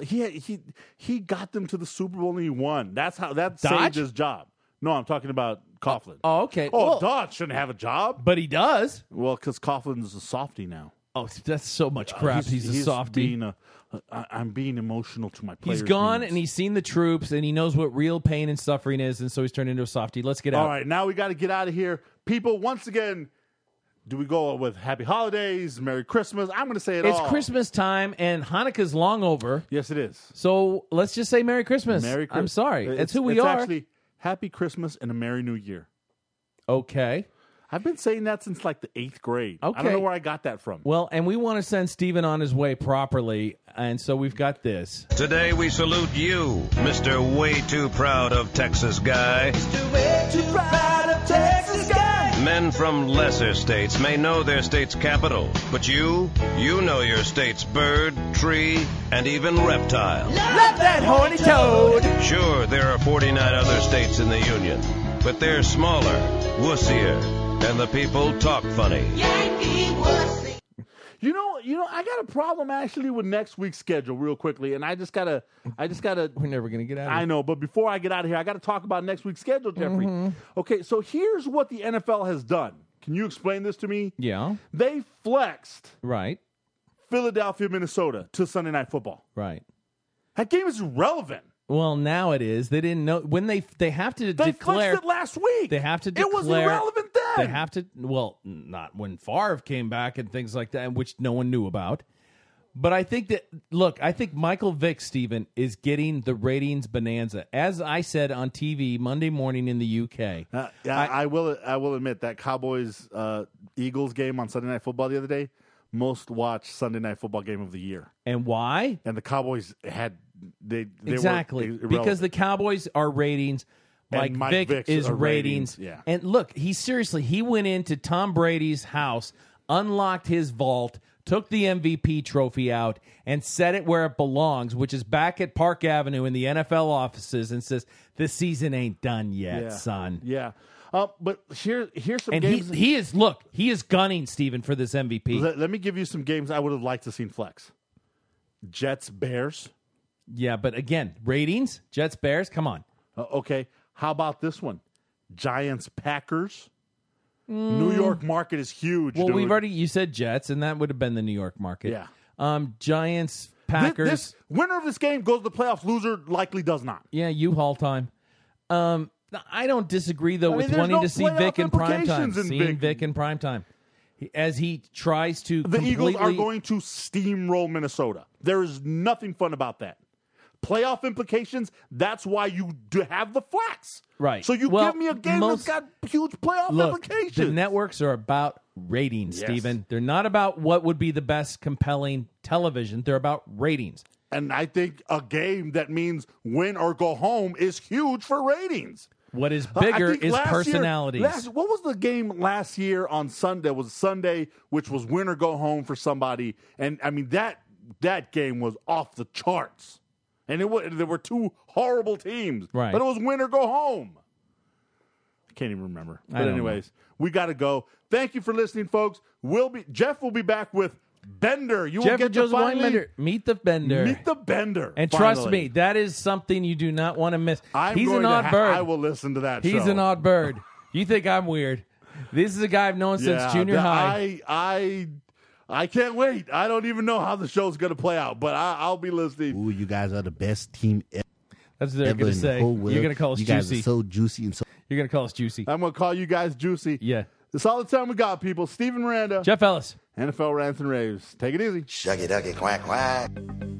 he got them to the Super Bowl and he won. That Dodge? saved his job. No, I'm talking about Coughlin. Oh, okay. Dodge shouldn't have a job, but he does. Well, because Coughlin's a softie now. Oh, that's so much crap. He's a softie. I'm being emotional to my players. He's gone and he's seen the troops and he knows what real pain and suffering is, and so he's turned into a softie. Let's get out. All right, now we got to get out of here. People, once again, do we go with Happy Holidays, Merry Christmas? I'm going to say it's Christmas time and Hanukkah's long over. Yes, it is. So let's just say Merry Christmas. Merry Christmas. I'm sorry. It's who we are. Actually, Happy Christmas and a Merry New Year. Okay. I've been saying that since like the 8th grade. Okay. I don't know where I got that from. Well, and we want to send Stephen on his way properly, and so we've got this. Today we salute you, Mr. Way Too Proud of Texas Guy. Mr. Way Too Proud of Texas Guy. men from lesser states may know their state's capital, but you know your state's bird, tree, and even reptile. Love that horny toad! Sure, there are 49 other states in the Union, but they're smaller, wussier, and the people talk funny. Yankee wussy. You know, I got a problem actually with next week's schedule real quickly, and I just gotta. We're never gonna get out of here. I know, but before I get out of here, I got to talk about next week's schedule, Jeffrey. Okay, so here's what the NFL has done. Can you explain this to me? Yeah. They flexed Right. Philadelphia, Minnesota to Sunday Night Football. Right. That game is irrelevant. Well, now it is. They didn't know when they have to They declare flexed it last week. They have to declare. It was irrelevant then. They have to. Well, not when Favre came back and things like that, which no one knew about. But I think that I think Michael Vick, Stephen, is getting the ratings bonanza. As I said on TV Monday morning in the UK. I will admit that Cowboys Eagles game on Sunday Night Football the other day, most watched Sunday Night Football game of the year. And why? And the Cowboys had they exactly were because the Cowboys are ratings. Mike Vick Vick's is are ratings. Yeah. And look, he went into Tom Brady's house, unlocked his vault, took the MVP trophy out, and set it where it belongs, which is back at Park Avenue in the NFL offices, and says, "This season ain't done yet, son." Yeah. But here's some and games. He is gunning, Steven, for this MVP. Let me give you some games I would have liked to seen flex. Jets, Bears. Yeah, but again, ratings, Jets, Bears, come on. Okay. How about this one? Giants, Packers. New York market is huge. Well, dude. you said Jets, and that would have been the New York market. Yeah. Giants, Packers. This winner of this game goes to the playoffs. Loser likely does not. Yeah, U-Haul time. I don't disagree, though, with wanting to see Vic in prime time. Seeing Vic in prime time. As he tries to The Eagles are going to steamroll Minnesota. There is nothing fun about that. Playoff implications, that's why you have the flex. Right. So you give me a game that's got huge playoff implications. The networks are about ratings, Yes. Stephen. They're not about what would be the best compelling television. They're about ratings. And I think a game that means win or go home is huge for ratings. What is bigger is personalities. What was the game last year on Sunday? It was Sunday, which was win or go home for somebody. And, I mean, that game was off the charts. And there were two horrible teams. Right. But it was win or go home. I can't even remember. But anyways, we got to go. Thank you for listening, folks. Jeff will be back with Bender. You will get to finally meet the Bender. Meet the Bender. And trust me, that is something you do not want to miss. He's an odd bird. I will listen to that show. He's an odd bird. You think I'm weird. This is a guy I've known since junior high. I can't wait. I don't even know how the show's going to play out, but I'll be listening. Ooh, you guys are the best team ever. That's what they're going to say. You're going to call us you juicy. You guys are so juicy and so. You're going to call us juicy. I'm going to call you guys juicy. Yeah. That's all the time we got, people. Steven Miranda. Jeff Ellis. NFL Rants and Raves. Take it easy. Shucky ducky quack quack.